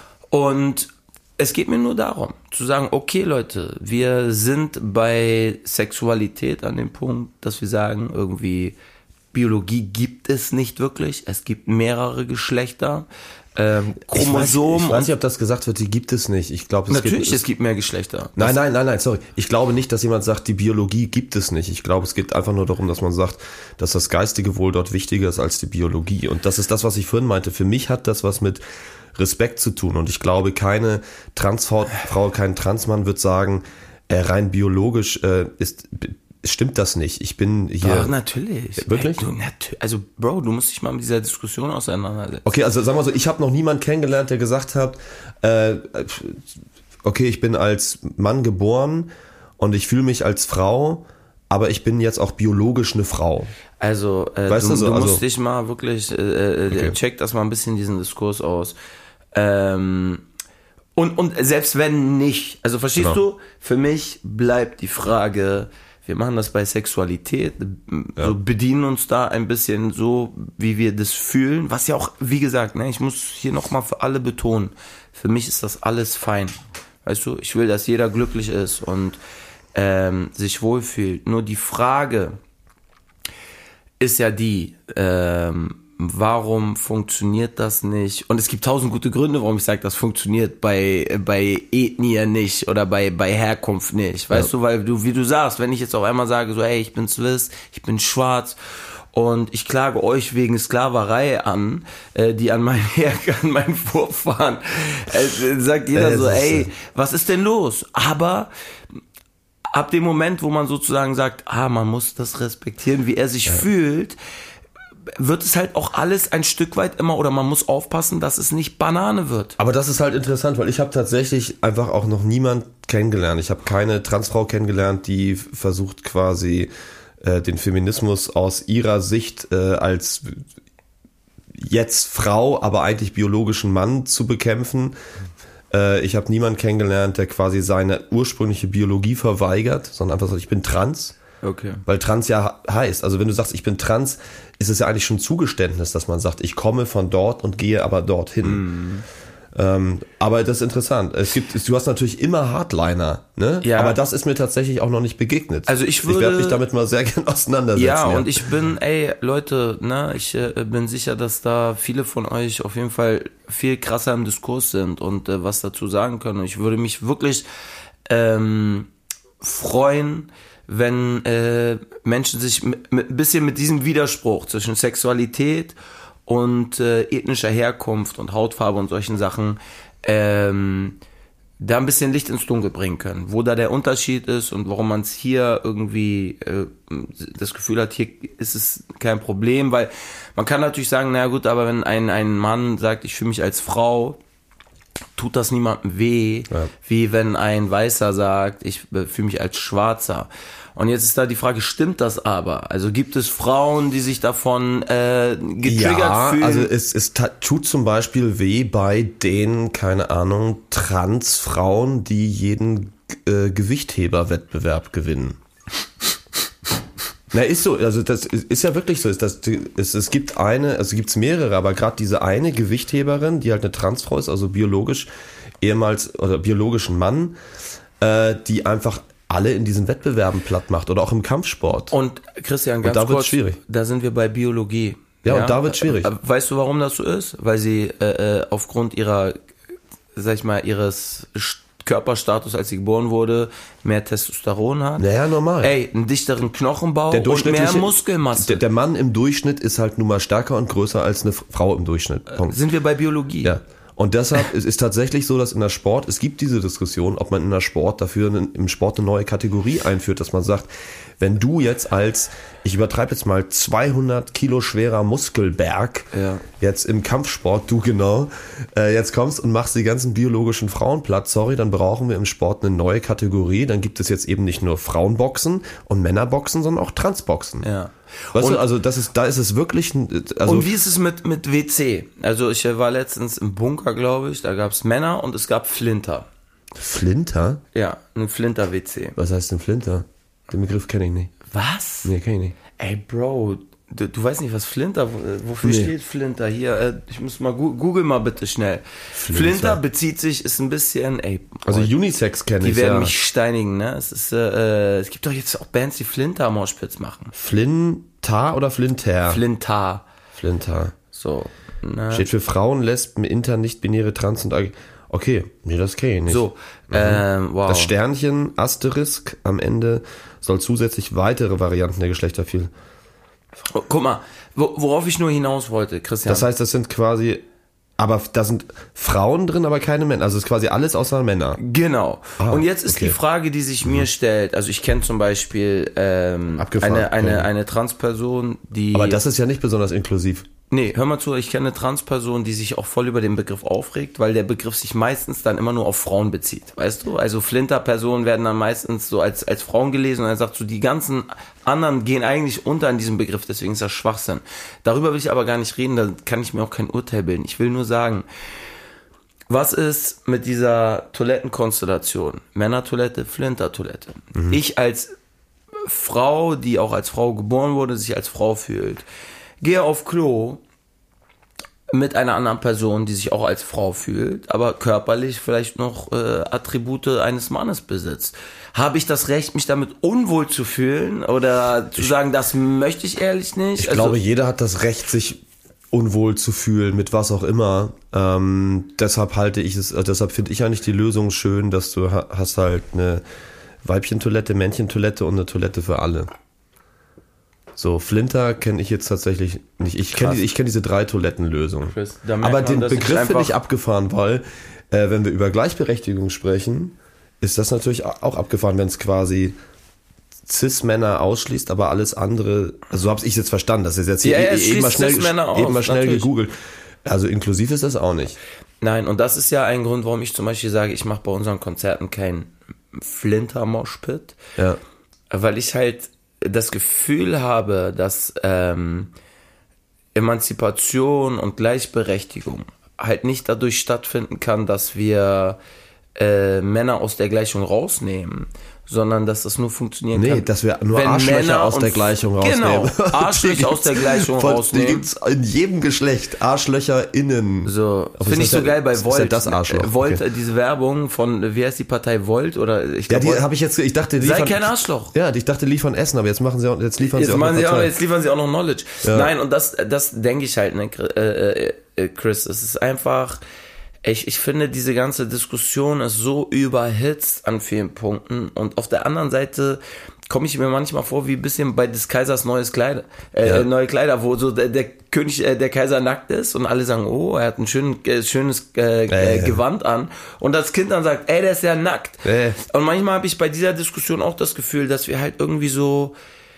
Speaker 4: Und es geht mir nur darum, zu sagen, okay Leute, wir sind bei Sexualität an dem Punkt, dass wir sagen, irgendwie Biologie gibt es nicht wirklich, es gibt mehrere Geschlechter, ähm, Chromosomen.
Speaker 1: Ich weiß, ich weiß nicht, ob das gesagt wird, die gibt es nicht. Ich glaube, es
Speaker 4: Natürlich,
Speaker 1: gibt,
Speaker 4: es gibt mehr Geschlechter.
Speaker 1: Nein, nein, nein, nein, sorry. Ich glaube nicht, dass jemand sagt, die Biologie gibt es nicht. Ich glaube, es geht einfach nur darum, dass man sagt, dass das geistige Wohl dort wichtiger ist als die Biologie. Und das ist das, was ich vorhin meinte. Für mich hat das was mit Respekt zu tun. Und ich glaube, keine Transfrau, Frau, kein Transmann wird sagen, äh, rein biologisch äh, ist, stimmt das nicht. Ich bin hier...
Speaker 4: Ach, natürlich.
Speaker 1: Wirklich?
Speaker 4: Hey, du, natu- also, Bro, du musst dich mal mit dieser Diskussion auseinandersetzen.
Speaker 1: Okay, also sagen wir so, ich habe noch niemanden kennengelernt, der gesagt hat, äh, okay, ich bin als Mann geboren und ich fühle mich als Frau, aber ich bin jetzt auch biologisch eine Frau.
Speaker 4: Also, äh,
Speaker 1: Weißt
Speaker 4: du,
Speaker 1: du so,
Speaker 4: du musst
Speaker 1: also-
Speaker 4: dich mal wirklich, äh, äh,
Speaker 1: Okay.
Speaker 4: check das mal ein bisschen, diesen Diskurs aus. Ähm, und, und selbst wenn nicht, also verstehst
Speaker 1: Genau.
Speaker 4: du, für mich bleibt die Frage, wir machen das bei Sexualität,
Speaker 1: Ja.
Speaker 4: so bedienen uns da ein bisschen so, wie wir das fühlen, was ja auch, wie gesagt, ne, ich muss hier nochmal für alle betonen, für mich ist das alles fein, weißt du, ich will, dass jeder glücklich ist und ähm, sich wohlfühlt, nur die Frage ist ja die, ähm, warum funktioniert das nicht? Und es gibt tausend gute Gründe, warum ich sage, das funktioniert bei bei Ethnie nicht oder bei bei Herkunft nicht. Weißt
Speaker 1: Ja.
Speaker 4: du, weil du, wie du sagst, wenn ich jetzt auf einmal sage, so, hey, ich bin Swiss, ich bin schwarz und ich klage euch wegen Sklaverei an, äh, die an meinen Her- an meinen Vorfahren, äh, sagt jeder
Speaker 1: Äh,
Speaker 4: so,
Speaker 1: das ist,
Speaker 4: ey,
Speaker 1: äh,
Speaker 4: was ist denn los? Aber ab dem Moment, wo man sozusagen sagt, ah, man muss das respektieren, wie er sich fühlt, wird es halt auch alles ein Stück weit immer, oder man muss aufpassen, dass es nicht Banane wird.
Speaker 1: Aber das ist halt interessant, weil ich habe tatsächlich einfach auch noch niemand kennengelernt. Ich habe keine Transfrau kennengelernt, die versucht quasi äh, den Feminismus aus ihrer Sicht äh, als jetzt Frau, aber eigentlich biologischen Mann zu bekämpfen. Äh, ich habe niemanden kennengelernt, der quasi seine ursprüngliche Biologie verweigert, sondern einfach sagt, ich bin trans.
Speaker 4: Okay.
Speaker 1: Weil trans ja heißt, also wenn du sagst, ich bin trans, ist es ja eigentlich schon Zugeständnis, dass man sagt, ich komme von dort und gehe aber dorthin.
Speaker 4: Mm.
Speaker 1: Ähm, aber das ist interessant. Es gibt, du hast natürlich immer Hardliner, ne?
Speaker 4: Ja.
Speaker 1: Aber das ist mir tatsächlich auch noch nicht begegnet.
Speaker 4: Also ich
Speaker 1: ich werde
Speaker 4: würde-
Speaker 1: mich damit mal sehr gern auseinandersetzen.
Speaker 4: Ja, und ich bin, ey, Leute, ne, ich äh, bin sicher, dass da viele von euch auf jeden Fall viel krasser im Diskurs sind und äh, was dazu sagen können. Und ich würde mich wirklich ähm, freuen, wenn äh, Menschen sich mit, mit, ein bisschen mit diesem Widerspruch zwischen Sexualität und äh, ethnischer Herkunft und Hautfarbe und solchen Sachen ähm, da ein bisschen Licht ins Dunkel bringen können, wo da der Unterschied ist und warum man es hier irgendwie äh, das Gefühl hat, hier ist es kein Problem, weil man kann natürlich sagen, na gut, aber wenn ein, ein Mann sagt, ich fühle mich als Frau, tut das niemandem weh,
Speaker 1: Ja.
Speaker 4: wie wenn ein Weißer sagt, ich äh, fühle mich als Schwarzer. Und jetzt ist da die Frage, stimmt das aber? Also gibt es Frauen, die sich davon äh, getriggert
Speaker 1: ja,
Speaker 4: fühlen?
Speaker 1: also es, es ta- tut zum Beispiel weh bei den, keine Ahnung, Transfrauen, die jeden äh, Gewichtheberwettbewerb gewinnen. Na, ist so, also das ist, ist ja wirklich so. Ist das, es, es gibt eine, also gibt's mehrere, aber gerade diese eine Gewichtheberin, die halt eine Transfrau ist, also biologisch, ehemals, oder biologischen Mann, äh, die einfach alle in diesen Wettbewerben platt macht oder auch im Kampfsport.
Speaker 4: Und Christian, ganz
Speaker 1: und da
Speaker 4: kurz,
Speaker 1: wird's schwierig.
Speaker 4: Da sind wir bei Biologie.
Speaker 1: Ja, und da wird's schwierig.
Speaker 4: Weißt du, warum das so ist? Weil sie äh, aufgrund ihrer, sag ich mal, ihres Körperstatus, als sie geboren wurde, mehr Testosteron hat.
Speaker 1: Naja, normal.
Speaker 4: Ey, einen dichteren Knochenbau
Speaker 1: Der
Speaker 4: und mehr Muskelmasse.
Speaker 1: Der, der Mann im Durchschnitt ist halt nun mal stärker und größer als eine Frau im Durchschnitt. Punkt.
Speaker 4: Sind wir bei Biologie?
Speaker 1: Ja. Und deshalb ist es tatsächlich so, dass in der Sport, es gibt diese Diskussion, ob man in der Sport dafür eine, im Sport eine neue Kategorie einführt, dass man sagt, wenn du jetzt als, ich übertreibe jetzt mal, zweihundert Kilo schwerer Muskelberg,
Speaker 4: ja.
Speaker 1: jetzt im Kampfsport, du genau, äh, jetzt kommst und machst die ganzen biologischen Frauen platt, sorry, dann brauchen wir im Sport eine neue Kategorie, dann gibt es jetzt eben nicht nur Frauenboxen und Männerboxen, sondern auch Transboxen.
Speaker 4: Ja.
Speaker 1: Weißt
Speaker 4: und,
Speaker 1: du, also das ist, da ist es wirklich, also
Speaker 4: und wie ist es mit, mit W C? Also ich war letztens im Bunker, glaube ich, da gab es Männer und es gab Flinter.
Speaker 1: Flinter?
Speaker 4: Ja, ein Flinter-W C.
Speaker 1: Was heißt denn Flinter? Den Begriff kenne ich nicht.
Speaker 4: Was?
Speaker 1: Nee, kenne ich nicht.
Speaker 4: Ey, Bro, du, du weißt nicht, was Flinter, wofür
Speaker 1: Nee.
Speaker 4: steht Flinter? Hier, äh, ich muss mal, gu- google mal bitte schnell.
Speaker 1: Flinter.
Speaker 4: Flinter bezieht sich, ist ein bisschen, ey,
Speaker 1: Also
Speaker 4: boah,
Speaker 1: Unisex kenne
Speaker 4: die
Speaker 1: ich,
Speaker 4: werden
Speaker 1: ja.
Speaker 4: mich steinigen, ne? Es ist, äh, es gibt doch jetzt auch Bands, die Flinter-Moshpits machen.
Speaker 1: Flintar oder Flinter?
Speaker 4: Flintar.
Speaker 1: Flintar.
Speaker 4: So, ne?
Speaker 1: Steht für Frauen, Lesben, Inter, nicht-binäre, Trans und Ag- okay, nee, das kenne ich nicht.
Speaker 4: So, ähm, wow.
Speaker 1: Das Sternchen, Asterisk am Ende soll zusätzlich weitere Varianten der Geschlechter viel.
Speaker 4: Oh, guck mal, wo, worauf ich nur hinaus wollte, Christian.
Speaker 1: Das heißt, das sind quasi, aber da sind Frauen drin, aber keine Männer. Also es ist quasi alles außer Männer.
Speaker 4: Genau.
Speaker 1: Ah,
Speaker 4: und jetzt ist
Speaker 1: okay.
Speaker 4: die Frage, die sich mir stellt, also ich kenne zum Beispiel ähm,
Speaker 1: Abgefahren,
Speaker 4: eine, eine,
Speaker 1: ja.
Speaker 4: eine Transperson, die...
Speaker 1: Aber das ist ja nicht besonders inklusiv.
Speaker 4: Nee, hör mal zu, ich kenne eine Transperson, die sich auch voll über den Begriff aufregt, weil der Begriff sich meistens dann immer nur auf Frauen bezieht, weißt du? Also Flinter-Personen werden dann meistens so als, als Frauen gelesen und er sagt so, die ganzen anderen gehen eigentlich unter in diesem Begriff, deswegen ist das Schwachsinn. Darüber will ich aber gar nicht reden, da kann ich mir auch kein Urteil bilden. Ich will nur sagen, was ist mit dieser Toilettenkonstellation? Männertoilette, Flinter-Toilette. Mhm. Ich als Frau, die auch als Frau geboren wurde, sich als Frau fühlt, gehe auf Klo mit einer anderen Person, die sich auch als Frau fühlt, aber körperlich vielleicht noch äh, Attribute eines Mannes besitzt. Habe ich das Recht, mich damit unwohl zu fühlen oder zu
Speaker 1: ich,
Speaker 4: sagen, das möchte ich ehrlich nicht?
Speaker 1: Ich
Speaker 4: also,
Speaker 1: glaube, jeder hat das Recht, sich unwohl zu fühlen, mit was auch immer. Ähm, deshalb halte ich es, äh, deshalb finde ich eigentlich die Lösung schön, dass du ha- hast halt eine Weibchentoilette, Männchentoilette und eine Toilette für alle. So, Flinter kenne ich jetzt tatsächlich nicht. Ich kenne die, ich kenn diese drei Toilettenlösung.
Speaker 4: Chris, da merkt
Speaker 1: Aber
Speaker 4: man,
Speaker 1: den
Speaker 4: dass ich
Speaker 1: Begriff finde
Speaker 4: einfach-
Speaker 1: ich abgefahren, weil äh, wenn wir über Gleichberechtigung sprechen, ist das natürlich auch abgefahren, wenn es quasi Cis-Männer ausschließt, aber alles andere, also so habe ich jetzt verstanden, das ist jetzt hier
Speaker 4: Ja, ja, es
Speaker 1: eben mal
Speaker 4: schließt
Speaker 1: schnell,
Speaker 4: Cis-Männer aus,
Speaker 1: eben mal schnell
Speaker 4: natürlich.
Speaker 1: gegoogelt. Also inklusiv ist das auch nicht.
Speaker 4: Nein, und das ist ja ein Grund, warum ich zum Beispiel sage, ich mache bei unseren Konzerten kein Flinter-Moshpit,
Speaker 1: Ja.
Speaker 4: weil ich halt das Gefühl habe, dass ähm, Emanzipation und Gleichberechtigung halt nicht dadurch stattfinden kann, dass wir äh, Männer aus der Gleichung rausnehmen, sondern dass das nur funktionieren
Speaker 1: Nee,
Speaker 4: kann.
Speaker 1: dass wir nur
Speaker 4: wenn
Speaker 1: Arschlöcher
Speaker 4: Männer
Speaker 1: aus
Speaker 4: und-
Speaker 1: der Gleichung rausnehmen.
Speaker 4: Genau, Arschlöcher
Speaker 1: Die
Speaker 4: aus der
Speaker 1: gibt's
Speaker 4: Gleichung
Speaker 1: von-
Speaker 4: rausnehmen.
Speaker 1: Die gibt's in jedem Geschlecht. Arschlöcher innen.
Speaker 4: So,
Speaker 1: Aber
Speaker 4: finde
Speaker 1: ist
Speaker 4: ich so
Speaker 1: das
Speaker 4: geil bei
Speaker 1: ist
Speaker 4: Volt.
Speaker 1: ja das Arschloch.
Speaker 4: Äh, Volt,
Speaker 1: Okay.
Speaker 4: äh, diese Werbung von, wie heißt die Partei, Volt? Oder ich
Speaker 1: Ja,
Speaker 4: glaub,
Speaker 1: die habe ich jetzt, ich dachte, die
Speaker 4: sei
Speaker 1: liefern,
Speaker 4: kein Arschloch.
Speaker 1: Ja, ich dachte, liefern Essen, aber jetzt machen sie auch, jetzt liefern
Speaker 4: Jetzt,
Speaker 1: sie auch
Speaker 4: machen
Speaker 1: eine
Speaker 4: sie auch,
Speaker 1: Partei.
Speaker 4: jetzt liefern sie auch noch Knowledge.
Speaker 1: Ja.
Speaker 4: Nein, und das, das denke ich halt, ne, äh, äh, Chris, es ist einfach, ich, ich finde, diese ganze Diskussion ist so überhitzt an vielen Punkten und auf der anderen Seite komme ich mir manchmal vor wie ein bisschen bei des Kaisers neues Kleider, äh,
Speaker 1: Ja.
Speaker 4: neue Kleider, wo so der, der König, äh, der Kaiser nackt ist und alle sagen, oh, er hat ein schön, äh, schönes äh, äh,
Speaker 1: Äh.
Speaker 4: Gewand an und das Kind dann sagt, ey, der ist ja nackt.
Speaker 1: Äh.
Speaker 4: Und manchmal habe ich bei dieser Diskussion auch das Gefühl, dass wir halt irgendwie so,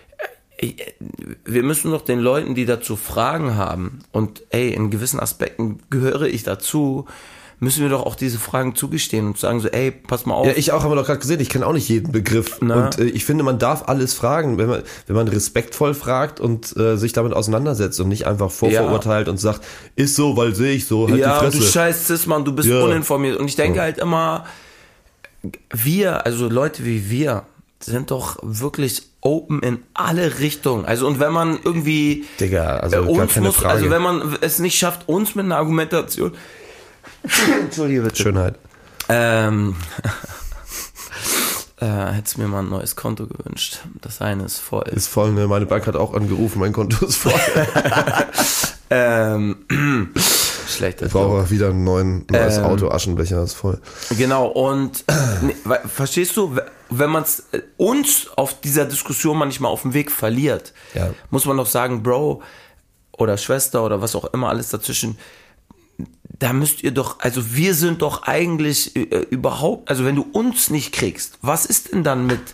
Speaker 4: wir müssen doch den Leuten, die dazu Fragen haben und ey, in gewissen Aspekten gehöre ich dazu, müssen wir doch auch diese Fragen zugestehen und sagen so, ey, pass mal auf.
Speaker 1: Ja, ich auch, haben wir doch gerade gesehen, ich kenne auch nicht jeden Begriff.
Speaker 4: Na?
Speaker 1: Und äh, ich finde, man darf alles fragen, wenn man, wenn man respektvoll fragt und äh, sich damit auseinandersetzt und nicht einfach vorverurteilt
Speaker 4: Ja.
Speaker 1: und sagt, ist so, weil sehe ich so, halt
Speaker 4: ja,
Speaker 1: die Fresse.
Speaker 4: du scheiß Cis-Mann, du bist
Speaker 1: Ja.
Speaker 4: uninformiert. Und ich denke halt immer, wir, also Leute wie wir, sind doch wirklich open in alle Richtungen. Also und wenn man irgendwie
Speaker 1: Digga, also
Speaker 4: äh,
Speaker 1: gar
Speaker 4: uns
Speaker 1: keine
Speaker 4: muss,
Speaker 1: Frage.
Speaker 4: also wenn man es nicht schafft, uns mit einer Argumentation Entschuldige bitte.
Speaker 1: Schönheit.
Speaker 4: Ähm, äh, hättest mir mal ein neues Konto gewünscht. Das eine ist voll.
Speaker 1: Ist voll, ne? Meine Bank hat auch angerufen, mein Konto ist voll.
Speaker 4: ähm, schlechter
Speaker 1: Ich brauche auch wieder ein neuen, neues
Speaker 4: Ähm,
Speaker 1: Auto, Aschenbecher ist voll.
Speaker 4: Genau, und nee, we- verstehst du, wenn man uns auf dieser Diskussion manchmal auf dem Weg verliert,
Speaker 1: Ja.
Speaker 4: muss man doch sagen, Bro oder Schwester oder was auch immer alles dazwischen, da müsst ihr doch, also wir sind doch eigentlich äh, überhaupt, also wenn du uns nicht kriegst, was ist denn dann mit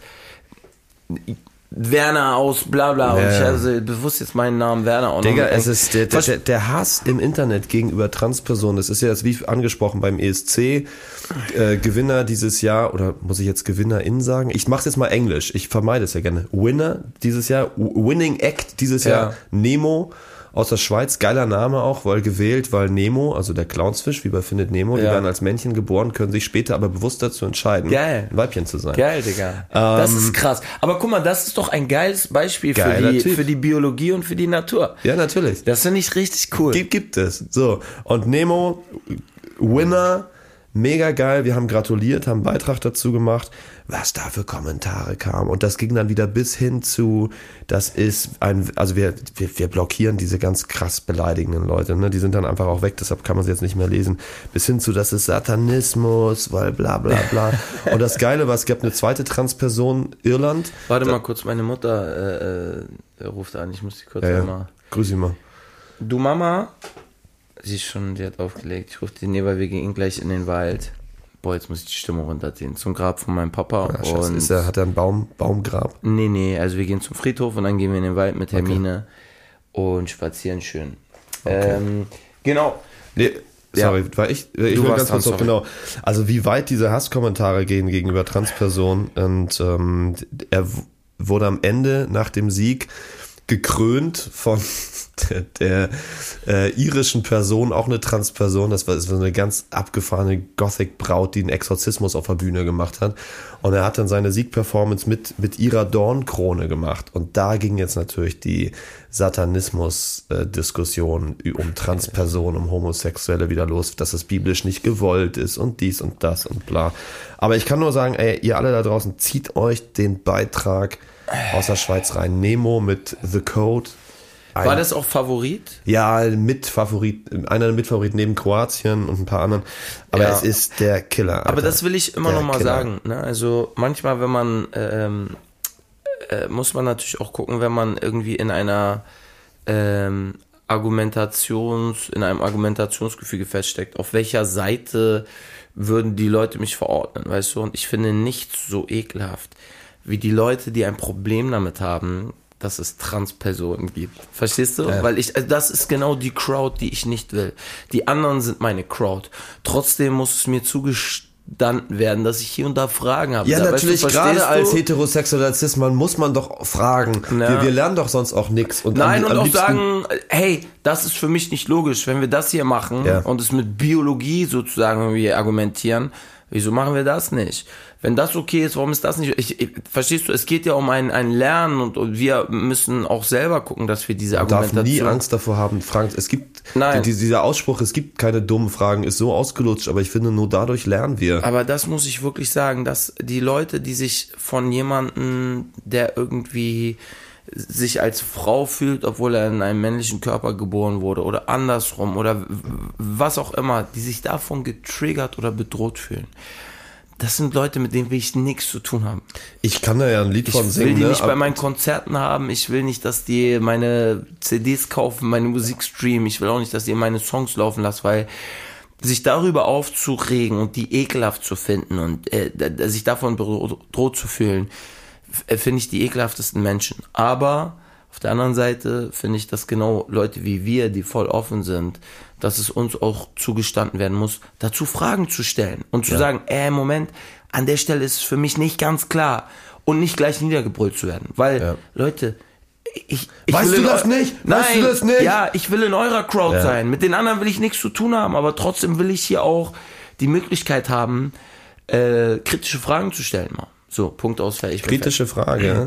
Speaker 4: Werner aus bla bla,
Speaker 1: Ja,
Speaker 4: und ich
Speaker 1: ja.
Speaker 4: also bewusst jetzt meinen Namen Werner auch
Speaker 1: Digga,
Speaker 4: noch
Speaker 1: es
Speaker 4: mit
Speaker 1: ist der, der,
Speaker 4: Verst-
Speaker 1: der, der Hass im Internet gegenüber Transpersonen, das ist ja jetzt wie angesprochen beim E S C, äh, Gewinner dieses Jahr, oder muss ich jetzt GewinnerInnen sagen? Ich mach's jetzt mal Englisch, ich vermeide es ja gerne. Winner dieses Jahr, W- Winning Act dieses
Speaker 4: Ja.
Speaker 1: Jahr, Nemo aus der Schweiz, geiler Name auch, weil gewählt, weil Nemo, also der Clownsfisch, wie bei Findet Nemo, die
Speaker 4: Ja.
Speaker 1: werden als Männchen geboren, können sich später aber bewusst dazu entscheiden,
Speaker 4: Geil.
Speaker 1: ein Weibchen zu sein.
Speaker 4: Geil, Digga. das ist krass. Aber guck mal, das ist doch ein geiles Beispiel für
Speaker 1: Geiler
Speaker 4: die,
Speaker 1: Typ.
Speaker 4: für die Biologie und für die Natur.
Speaker 1: Ja, natürlich.
Speaker 4: Das finde ich richtig cool.
Speaker 1: Gibt, gibt es. So. Und Nemo, Winner, mega geil. Wir haben gratuliert, haben einen Beitrag dazu gemacht, was da für Kommentare kamen. Und das ging dann wieder bis hin zu, das ist ein, also wir, wir, wir blockieren diese ganz krass beleidigenden Leute, ne? Die sind dann einfach auch weg, deshalb kann man sie jetzt nicht mehr lesen. Bis hin zu, das ist Satanismus, weil bla bla bla. Und das Geile war, es gab eine zweite Transperson, Irland.
Speaker 4: Warte mal kurz, meine Mutter äh, äh, ruft an, ich muss die kurz
Speaker 1: Ja, ja.
Speaker 4: einmal.
Speaker 1: Grüß sie mal.
Speaker 4: Du Mama, sie ist schon, die hat aufgelegt. Ich rufe die nee, weil wir gehen gleich in den Wald. Boah, jetzt muss ich die Stimme runterziehen. Zum Grab von meinem Papa.
Speaker 1: Ja, Scheiße,
Speaker 4: und
Speaker 1: ist er, hat er ein Baum, Baumgrab?
Speaker 4: nee, nee, also wir gehen zum Friedhof und dann gehen wir in den Wald mit Hermine und spazieren schön. Ähm, genau.
Speaker 1: Nee, sorry, war ich, ich
Speaker 4: Du
Speaker 1: will
Speaker 4: warst
Speaker 1: ganz kurz
Speaker 4: dran,
Speaker 1: noch genau. Also wie weit diese Hasskommentare gehen gegenüber Transpersonen, und ähm, er w- wurde am Ende nach dem Sieg gekrönt von der, der äh, irischen Person, auch eine Transperson. Das war, das war eine ganz abgefahrene Gothic-Braut, die einen Exorzismus auf der Bühne gemacht hat. Und er hat dann seine Siegperformance mit, mit ihrer Dornkrone gemacht. Und da ging jetzt natürlich die Satanismus-Diskussion um Transpersonen, um Homosexuelle wieder los, dass es biblisch nicht gewollt ist und dies und das und bla. Aber ich kann nur sagen, ey, ihr alle da draußen, zieht euch den Beitrag aus der Schweiz rein. Nemo mit The Code. Ein,
Speaker 4: War das auch Favorit?
Speaker 1: ja, Mitfavorit, einer der Mitfavoriten neben Kroatien und ein paar anderen. Aber
Speaker 4: Ja.
Speaker 1: es ist der Killer. Alter.
Speaker 4: Aber das will ich immer
Speaker 1: Der
Speaker 4: noch mal
Speaker 1: Killer.
Speaker 4: sagen. Ne? Also manchmal, wenn man, ähm, äh, muss man natürlich auch gucken, wenn man irgendwie in einer ähm, Argumentations, in einem Argumentationsgefüge feststeckt, auf welcher Seite würden die Leute mich verordnen, weißt du? Und ich finde nichts so ekelhaft, wie die Leute, die ein Problem damit haben, dass es Transpersonen gibt. Verstehst du?
Speaker 1: Ja.
Speaker 4: Weil ich, also das ist genau die Crowd, die ich nicht will. Die anderen sind meine Crowd. Trotzdem muss es mir zugestanden werden, dass ich hier und da Fragen habe.
Speaker 1: Ja,
Speaker 4: Da, weißt
Speaker 1: natürlich,
Speaker 4: du,
Speaker 1: gerade
Speaker 4: verstehst
Speaker 1: als
Speaker 4: du?
Speaker 1: heterosexueller Cis-Mann muss man doch fragen.
Speaker 4: Ja.
Speaker 1: Wir, wir lernen doch sonst auch nichts. Und
Speaker 4: Nein,
Speaker 1: am,
Speaker 4: und
Speaker 1: am
Speaker 4: auch
Speaker 1: liebsten-
Speaker 4: sagen, hey, das ist für mich nicht logisch. Wenn wir das hier machen
Speaker 1: Ja.
Speaker 4: und es mit Biologie sozusagen irgendwie argumentieren, wieso machen wir das nicht? Wenn das okay ist, warum ist das nicht? Ich, ich, verstehst du, es geht ja um ein, ein Lernen und, und wir müssen auch selber gucken, dass wir diese
Speaker 1: Man darf
Speaker 4: Argumentation...
Speaker 1: nie Angst davor haben, Fragen. Es gibt
Speaker 4: Nein.
Speaker 1: die, dieser Ausspruch, es gibt keine dummen Fragen, ist so ausgelutscht, aber ich finde, nur dadurch lernen wir.
Speaker 4: Aber das muss ich wirklich sagen, dass die Leute, die sich von jemandem, der irgendwie sich als Frau fühlt, obwohl er in einem männlichen Körper geboren wurde oder andersrum oder w- was auch immer, die sich davon getriggert oder bedroht fühlen. Das sind Leute, mit denen will ich nichts zu tun haben.
Speaker 1: Ich kann da ja ein Lied
Speaker 4: Ich
Speaker 1: von
Speaker 4: will
Speaker 1: singen.
Speaker 4: die
Speaker 1: ne?
Speaker 4: nicht bei
Speaker 1: Aber-
Speaker 4: meinen Konzerten haben. Ich will nicht, dass die meine C Ds kaufen, meine Musik streamen. Ich will auch nicht, dass ihr meine Songs laufen lasst, weil sich darüber aufzuregen und die ekelhaft zu finden und äh, d- sich davon bedroht zu fühlen, f- finde ich die ekelhaftesten Menschen. Aber auf der anderen Seite finde ich, dass genau Leute wie wir, die voll offen sind, dass es uns auch zugestanden werden muss, dazu Fragen zu stellen und zu
Speaker 1: Ja.
Speaker 4: sagen, äh, Moment, an der Stelle ist es für mich nicht ganz klar und nicht gleich niedergebrüllt zu werden. Weil,
Speaker 1: Ja.
Speaker 4: Leute, ich, ich
Speaker 1: Weißt
Speaker 4: will
Speaker 1: du
Speaker 4: in
Speaker 1: das
Speaker 4: eu-
Speaker 1: nicht?
Speaker 4: Nein,
Speaker 1: Weißt du das nicht?
Speaker 4: Ja, ich will in eurer Crowd
Speaker 1: Ja.
Speaker 4: sein. Mit den anderen will ich nichts zu tun haben, aber trotzdem will ich hier auch die Möglichkeit haben, äh, kritische Fragen zu stellen. Mal. So, Punkt aus, fertig.
Speaker 1: Kritische Frage,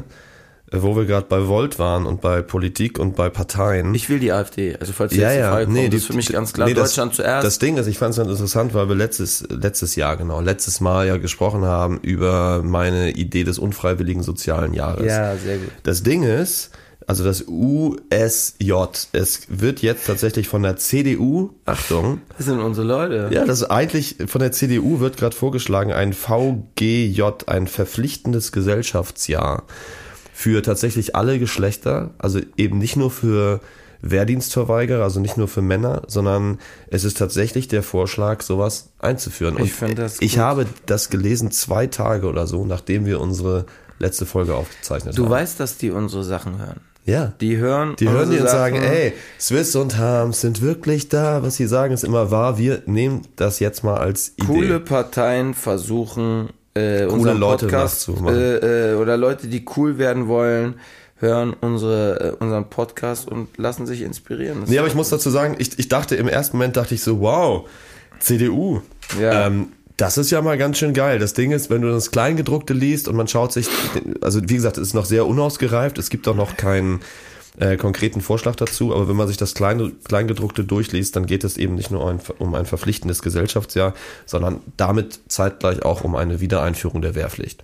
Speaker 1: wo wir gerade bei Volt waren und bei Politik und bei Parteien.
Speaker 4: Ich will die AfD, also falls die
Speaker 1: ja,
Speaker 4: jetzt
Speaker 1: ja,
Speaker 4: Frage kommt,
Speaker 1: nee,
Speaker 4: das
Speaker 1: die,
Speaker 4: ist für mich ganz klar,
Speaker 1: nee, das,
Speaker 4: Deutschland zuerst.
Speaker 1: Das Ding ist, ich fand es ganz interessant, weil wir letztes, letztes Jahr, genau, letztes Mal ja gesprochen haben über meine Idee des unfreiwilligen sozialen Jahres.
Speaker 4: Ja, sehr gut.
Speaker 1: Das Ding ist, also das U S J, es wird jetzt tatsächlich von der C D U, Achtung.
Speaker 4: Das sind unsere Leute.
Speaker 1: Ja, das ist eigentlich, von der C D U wird gerade vorgeschlagen, ein V G J, ein verpflichtendes Gesellschaftsjahr für tatsächlich alle Geschlechter, also eben nicht nur für Wehrdienstverweigerer, also nicht nur für Männer, sondern es ist tatsächlich der Vorschlag, sowas einzuführen. Und
Speaker 4: ich finde das
Speaker 1: ich
Speaker 4: gut.
Speaker 1: habe das gelesen zwei Tage oder so, nachdem wir unsere letzte Folge aufgezeichnet
Speaker 4: Du
Speaker 1: haben.
Speaker 4: weißt, dass die unsere Sachen hören.
Speaker 1: Ja.
Speaker 4: Die hören
Speaker 1: Die hören die und
Speaker 4: unsere
Speaker 1: sagen,
Speaker 4: Sachen.
Speaker 1: ey, Swiss und Harms sind wirklich da, was sie sagen ist immer wahr, wir nehmen das jetzt mal als Idee.
Speaker 4: Coole Parteien versuchen, äh, unseren
Speaker 1: Leute
Speaker 4: Podcast,
Speaker 1: nachzumachen.
Speaker 4: äh, äh, oder Leute, die cool werden wollen, hören unsere, äh, unseren Podcast und lassen sich inspirieren. Das
Speaker 1: Nee, aber ich muss dazu sagen, ich, ich dachte, im ersten Moment dachte ich so, wow, C D U.
Speaker 4: Ja.
Speaker 1: Ähm, das ist ja mal ganz schön geil. Das Ding ist, wenn du das Kleingedruckte liest und man schaut sich, also wie gesagt, es ist noch sehr unausgereift, es gibt auch noch keinen äh, konkreten Vorschlag dazu, aber wenn man sich das Kleine, Kleingedruckte durchliest, dann geht es eben nicht nur um ein, um ein verpflichtendes Gesellschaftsjahr, sondern damit zeitgleich auch um eine Wiedereinführung der Wehrpflicht.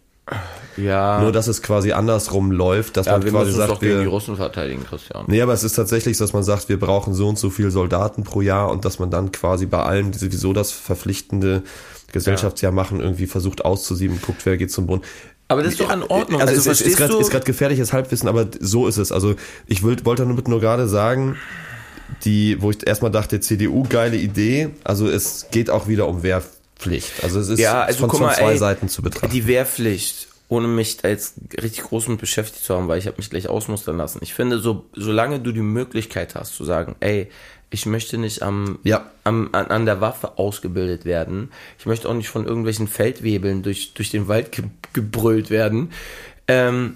Speaker 4: ja.
Speaker 1: Nur, dass es quasi andersrum läuft, dass
Speaker 4: ja,
Speaker 1: man
Speaker 4: wir
Speaker 1: quasi
Speaker 4: müssen uns
Speaker 1: sagt,
Speaker 4: doch gegen die
Speaker 1: wir,
Speaker 4: Russen verteidigen, Christian.
Speaker 1: nee, aber es ist tatsächlich, dass man sagt, wir brauchen so und so viele Soldaten pro Jahr und dass man dann quasi bei allen, die sowieso das verpflichtende Gesellschaftsjahr machen, irgendwie versucht auszusieben, guckt, wer geht zum Bund.
Speaker 4: Aber das ist doch in Ordnung.
Speaker 1: Also,
Speaker 4: Also,
Speaker 1: es ist, ist
Speaker 4: verstehst
Speaker 1: gerade
Speaker 4: du?
Speaker 1: ist gerade gefährliches Halbwissen, aber so ist es. Also ich wollte wollte nur, nur gerade sagen, die, wo ich erstmal dachte, C D U, geile Idee, also es geht auch wieder um Wehrpflicht. Also es ist
Speaker 4: Ja, also
Speaker 1: von,
Speaker 4: guck
Speaker 1: von
Speaker 4: mal,
Speaker 1: zwei
Speaker 4: ey,
Speaker 1: Seiten zu betrachten.
Speaker 4: Die Wehrpflicht, ohne mich da jetzt richtig groß mit beschäftigt zu haben, weil ich habe mich gleich ausmustern lassen. Ich finde, so solange du die Möglichkeit hast zu sagen, ey, ich möchte nicht am,
Speaker 1: Ja.
Speaker 4: am an, an der Waffe ausgebildet werden. Ich möchte auch nicht von irgendwelchen Feldwebeln durch, durch den Wald ge, gebrüllt werden. Ähm,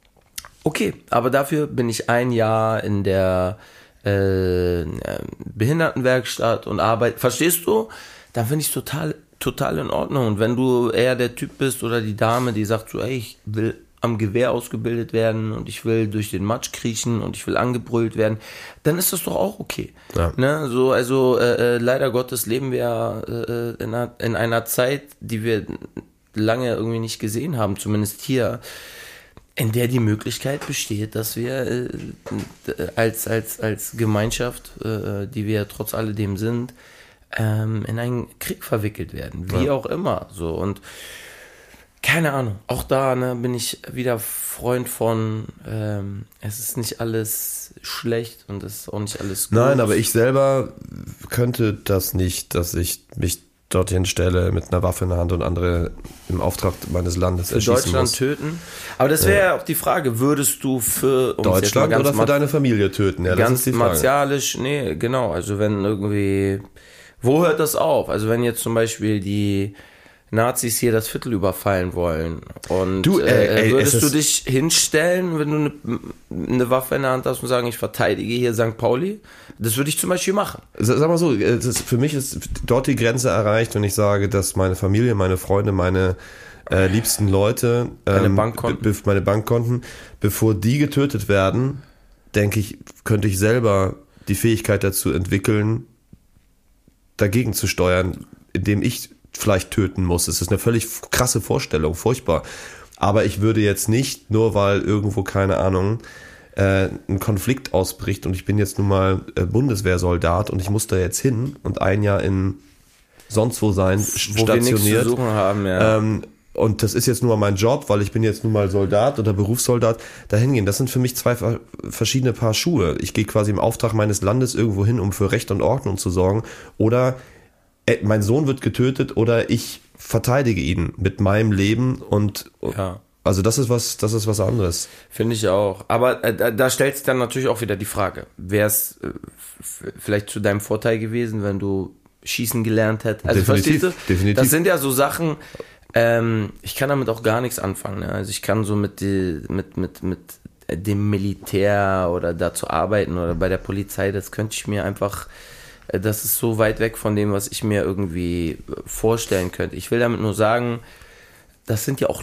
Speaker 4: okay, aber dafür bin ich ein Jahr in der äh, Behindertenwerkstatt und arbeite. Verstehst du? Dann finde ich es total, total in Ordnung. Und wenn du eher der Typ bist oder die Dame, die sagt so, ey, ich will am Gewehr ausgebildet werden und ich will durch den Matsch kriechen und ich will angebrüllt werden, dann ist das doch auch okay.
Speaker 1: Ja.
Speaker 4: Ne? So, also äh, äh, leider Gottes leben wir äh, in, einer, in einer Zeit, die wir lange irgendwie nicht gesehen haben, zumindest hier, in der die Möglichkeit besteht, dass wir äh, als, als, als Gemeinschaft, äh, die wir trotz alledem sind, ähm, in einen Krieg verwickelt werden, wie
Speaker 1: Ja.
Speaker 4: auch immer. So, und keine Ahnung, auch da ne, bin ich wieder Freund von, ähm, es ist nicht alles schlecht und es ist auch nicht alles gut.
Speaker 1: Nein, aber ich selber könnte das nicht, dass ich mich dorthin stelle mit einer Waffe in der Hand und andere im Auftrag meines Landes
Speaker 4: für
Speaker 1: erschießen
Speaker 4: Deutschland
Speaker 1: muss.
Speaker 4: töten. Aber das wäre ja auch die Frage, würdest du für um es jetzt mal
Speaker 1: Deutschland
Speaker 4: ganz
Speaker 1: oder für
Speaker 4: ma-
Speaker 1: deine Familie töten? Ja, das
Speaker 4: ganz
Speaker 1: ist die Frage.
Speaker 4: martialisch, nee, genau, also wenn irgendwie, wo hört das auf? Also wenn jetzt zum Beispiel die Nazis hier das Viertel überfallen wollen und
Speaker 1: Du, ey,
Speaker 4: äh,
Speaker 1: ey,
Speaker 4: würdest
Speaker 1: es
Speaker 4: du
Speaker 1: ist-
Speaker 4: dich hinstellen, wenn du eine ne Waffe in der Hand hast und sagen, ich verteidige hier Sankt Pauli? Das würde ich zum Beispiel machen.
Speaker 1: Sag mal so, es ist, für mich ist dort die Grenze erreicht, wenn ich sage, dass meine Familie, meine Freunde, meine äh, liebsten Leute,
Speaker 4: Deine
Speaker 1: ähm,
Speaker 4: Bankkonten.
Speaker 1: be- meine Bankkonten, bevor die getötet werden, denke ich, könnte ich selber die Fähigkeit dazu entwickeln, dagegen zu steuern, indem ich vielleicht töten muss. Es ist eine völlig krasse Vorstellung, furchtbar. Aber ich würde jetzt nicht, nur weil irgendwo, keine Ahnung, äh, ein Konflikt ausbricht und ich bin jetzt nun mal äh, Bundeswehrsoldat und ich muss da jetzt hin und ein Jahr in sonst wo sein,
Speaker 4: Wo wir nichts zu
Speaker 1: stationiert.
Speaker 4: suchen haben, ja.
Speaker 1: Ähm, und das ist jetzt nun mal mein Job, weil ich bin jetzt nun mal Soldat oder Berufssoldat, dahin gehen. Das sind für mich zwei ver- verschiedene Paar Schuhe. Ich gehe quasi im Auftrag meines Landes irgendwo hin, um für Recht und Ordnung zu sorgen. Oder äh, mein Sohn wird getötet oder ich verteidige ihn mit meinem Leben und
Speaker 4: Ja.
Speaker 1: also das ist was, das ist was anderes.
Speaker 4: Finde ich auch. Aber äh, da, da stellt sich dann natürlich auch wieder die Frage, wäre es äh, f- vielleicht zu deinem Vorteil gewesen, wenn du schießen gelernt hättest? Also
Speaker 1: Definitiv,
Speaker 4: verstehst du?
Speaker 1: definitiv.
Speaker 4: Das sind ja so Sachen, ähm, ich kann damit auch gar nichts anfangen. Ne? Also ich kann so mit, die, mit, mit, mit dem Militär oder da zu arbeiten oder bei der Polizei, das könnte ich mir einfach, äh, das ist so weit weg von dem, was ich mir irgendwie äh, vorstellen könnte. Ich will damit nur sagen, das sind ja auch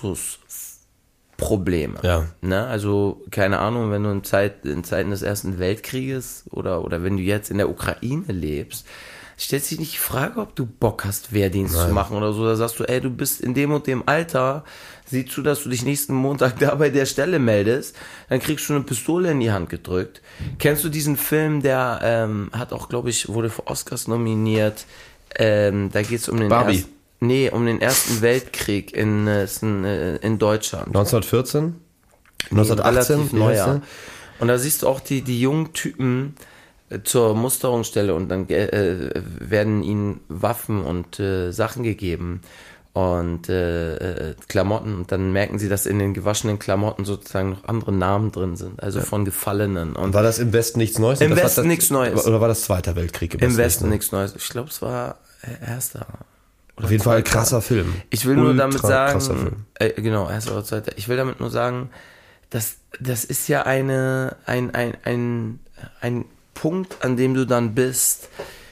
Speaker 4: Luxusprobleme.
Speaker 1: Ja.
Speaker 4: Ne? Also, keine Ahnung, wenn du in, Zeit, in Zeiten des Ersten Weltkrieges oder, oder wenn du jetzt in der Ukraine lebst, stellt sich nicht die Frage, ob du Bock hast, Wehrdienst
Speaker 1: Nein.
Speaker 4: zu machen oder so. Da sagst du, ey, du bist in dem und dem Alter, sieh zu, dass du dich nächsten Montag da bei der Stelle meldest, dann kriegst du eine Pistole in die Hand gedrückt. Kennst du diesen Film, der ähm, hat auch, glaube ich, wurde für Oscars nominiert, ähm, da geht es um den
Speaker 1: Barbie.
Speaker 4: Ersten, nee, um den Ersten Weltkrieg in, äh, ist in, äh, in Deutschland.
Speaker 1: neunzehnhundertvierzehn?
Speaker 4: Nee,
Speaker 1: neunzehnhundertachtzehn?
Speaker 4: relativ neuer.
Speaker 1: neueste?
Speaker 4: Und da siehst du auch die, die jungen Typen äh, zur Musterungsstelle und dann äh, werden ihnen Waffen und äh, Sachen gegeben und äh, äh, Klamotten und dann merken sie, dass in den gewaschenen Klamotten sozusagen noch andere Namen drin sind, also von Gefallenen. Und
Speaker 1: War das im Westen nichts Neues?
Speaker 4: Im
Speaker 1: Das
Speaker 4: Westen
Speaker 1: war das,
Speaker 4: nichts Neues.
Speaker 1: Oder war das Zweiter Weltkrieg?
Speaker 4: im
Speaker 1: Westen
Speaker 4: Westen
Speaker 1: nichts
Speaker 4: nichts Neues. Ich glaube, es war äh, erster.
Speaker 1: Auf jeden Fall ein krasser Film.
Speaker 4: Ich will nur damit
Speaker 1: Ultra krasser
Speaker 4: sagen,
Speaker 1: Film.
Speaker 4: äh, genau, erster oder zweiter. Ich will damit nur sagen, dass das ist ja eine ein ein ein ein Punkt, an dem du dann bist,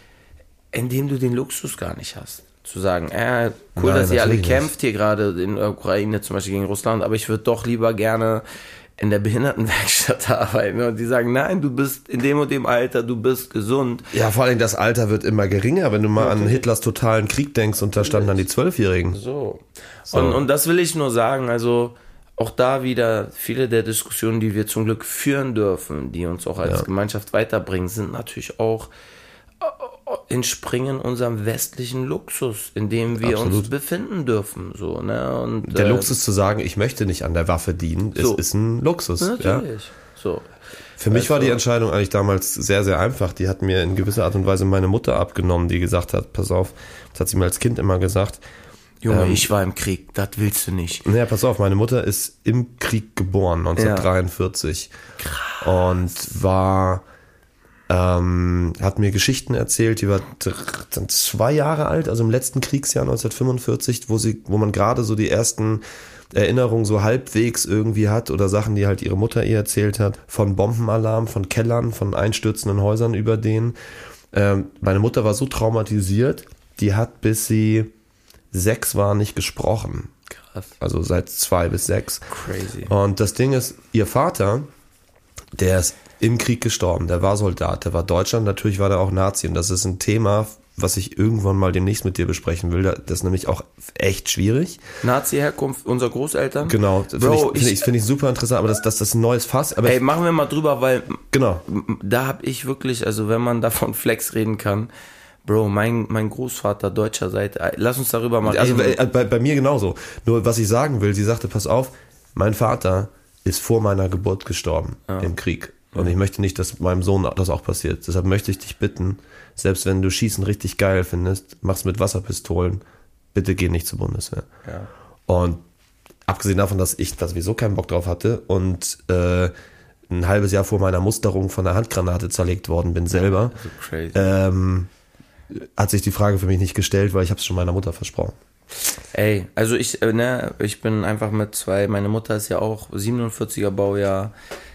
Speaker 4: in dem du den Luxus gar nicht hast. Zu sagen, äh, cool,
Speaker 1: Nein,
Speaker 4: dass ihr alle
Speaker 1: natürlich
Speaker 4: kämpft hier gerade in der Ukraine, zum Beispiel gegen Russland, aber ich würde doch lieber gerne in der Behindertenwerkstatt arbeiten. Und die sagen, nein, du bist in dem und dem Alter, du bist gesund.
Speaker 1: Ja, vor allem das Alter wird immer geringer, wenn du mal an Hitlers totalen Krieg denkst und da standen dann die Zwölfjährigen.
Speaker 4: So.
Speaker 1: So.
Speaker 4: Und, und das will ich nur sagen, also auch da wieder viele der Diskussionen, die wir zum Glück führen dürfen, die uns auch als
Speaker 1: Ja.
Speaker 4: Gemeinschaft weiterbringen, sind natürlich auch äh, entspringen unserem westlichen Luxus, in dem wir
Speaker 1: Absolut.
Speaker 4: uns befinden dürfen. So, ne? Und,
Speaker 1: Der
Speaker 4: äh,
Speaker 1: Luxus zu sagen, ich möchte nicht an der Waffe dienen, ist,
Speaker 4: So.
Speaker 1: ist ein Luxus. Ja?
Speaker 4: Natürlich. So.
Speaker 1: Für mich war
Speaker 4: Also-
Speaker 1: die Entscheidung eigentlich damals sehr, sehr einfach. Die hat mir in gewisser Art und Weise meine Mutter abgenommen, die gesagt hat, pass auf, das hat sie mir als Kind immer gesagt.
Speaker 4: Junge,
Speaker 1: Ähm,
Speaker 4: ich war im Krieg, das willst du nicht.
Speaker 1: Naja, pass auf, meine Mutter ist im Krieg geboren, neunzehnhundertdreiundvierzig. Und war, ähm, hat mir Geschichten erzählt, die war dr- dann zwei Jahre alt, also im letzten Kriegsjahr neunzehnhundertfünfundvierzig, wo sie, wo man gerade so die ersten Erinnerungen so halbwegs irgendwie hat oder Sachen, die halt ihre Mutter ihr erzählt hat, von Bombenalarm, von Kellern, von einstürzenden Häusern über denen. Ähm, meine Mutter war so traumatisiert, die hat bis sie sechs war nicht gesprochen.
Speaker 4: Krass.
Speaker 1: Also seit zwei bis sechs.
Speaker 4: Crazy.
Speaker 1: Und das Ding ist, ihr Vater, der ist im Krieg gestorben, der war Soldat, der war Deutschland, natürlich war der auch Nazi. Und das ist ein Thema, was ich irgendwann mal demnächst mit dir besprechen will. Das ist nämlich auch echt schwierig.
Speaker 4: Nazi-Herkunft unserer Großeltern?
Speaker 1: Genau, finde
Speaker 4: Bro,
Speaker 1: ich, find ich, find ich super interessant, aber das, das, das ist ein neues Fass. Aber
Speaker 4: Ey, machen wir mal drüber, weil
Speaker 1: genau.
Speaker 4: da habe ich wirklich, also wenn man davon Flex reden kann, Bro, mein, mein Großvater deutscher Seite, lass uns darüber mal
Speaker 1: Also
Speaker 4: reden.
Speaker 1: bei, bei, bei mir genauso. Nur was ich sagen will, sie sagte, pass auf, mein Vater ist vor meiner Geburt gestorben im Krieg. Und ich möchte nicht, dass meinem Sohn das auch passiert. Deshalb möchte ich dich bitten, selbst wenn du Schießen richtig geil findest, mach's mit Wasserpistolen, bitte geh nicht zur Bundeswehr.
Speaker 4: Ja.
Speaker 1: Und abgesehen davon, dass ich da sowieso keinen Bock drauf hatte und äh, ein halbes Jahr vor meiner Musterung von einer Handgranate zerlegt worden bin selber,
Speaker 4: So crazy.
Speaker 1: ähm, hat sich die Frage für mich nicht gestellt, weil ich habe es schon meiner Mutter versprochen.
Speaker 4: Ey, also ich, äh, ne, ich bin einfach mit zwei, meine Mutter ist ja auch siebenundvierziger Baujahr,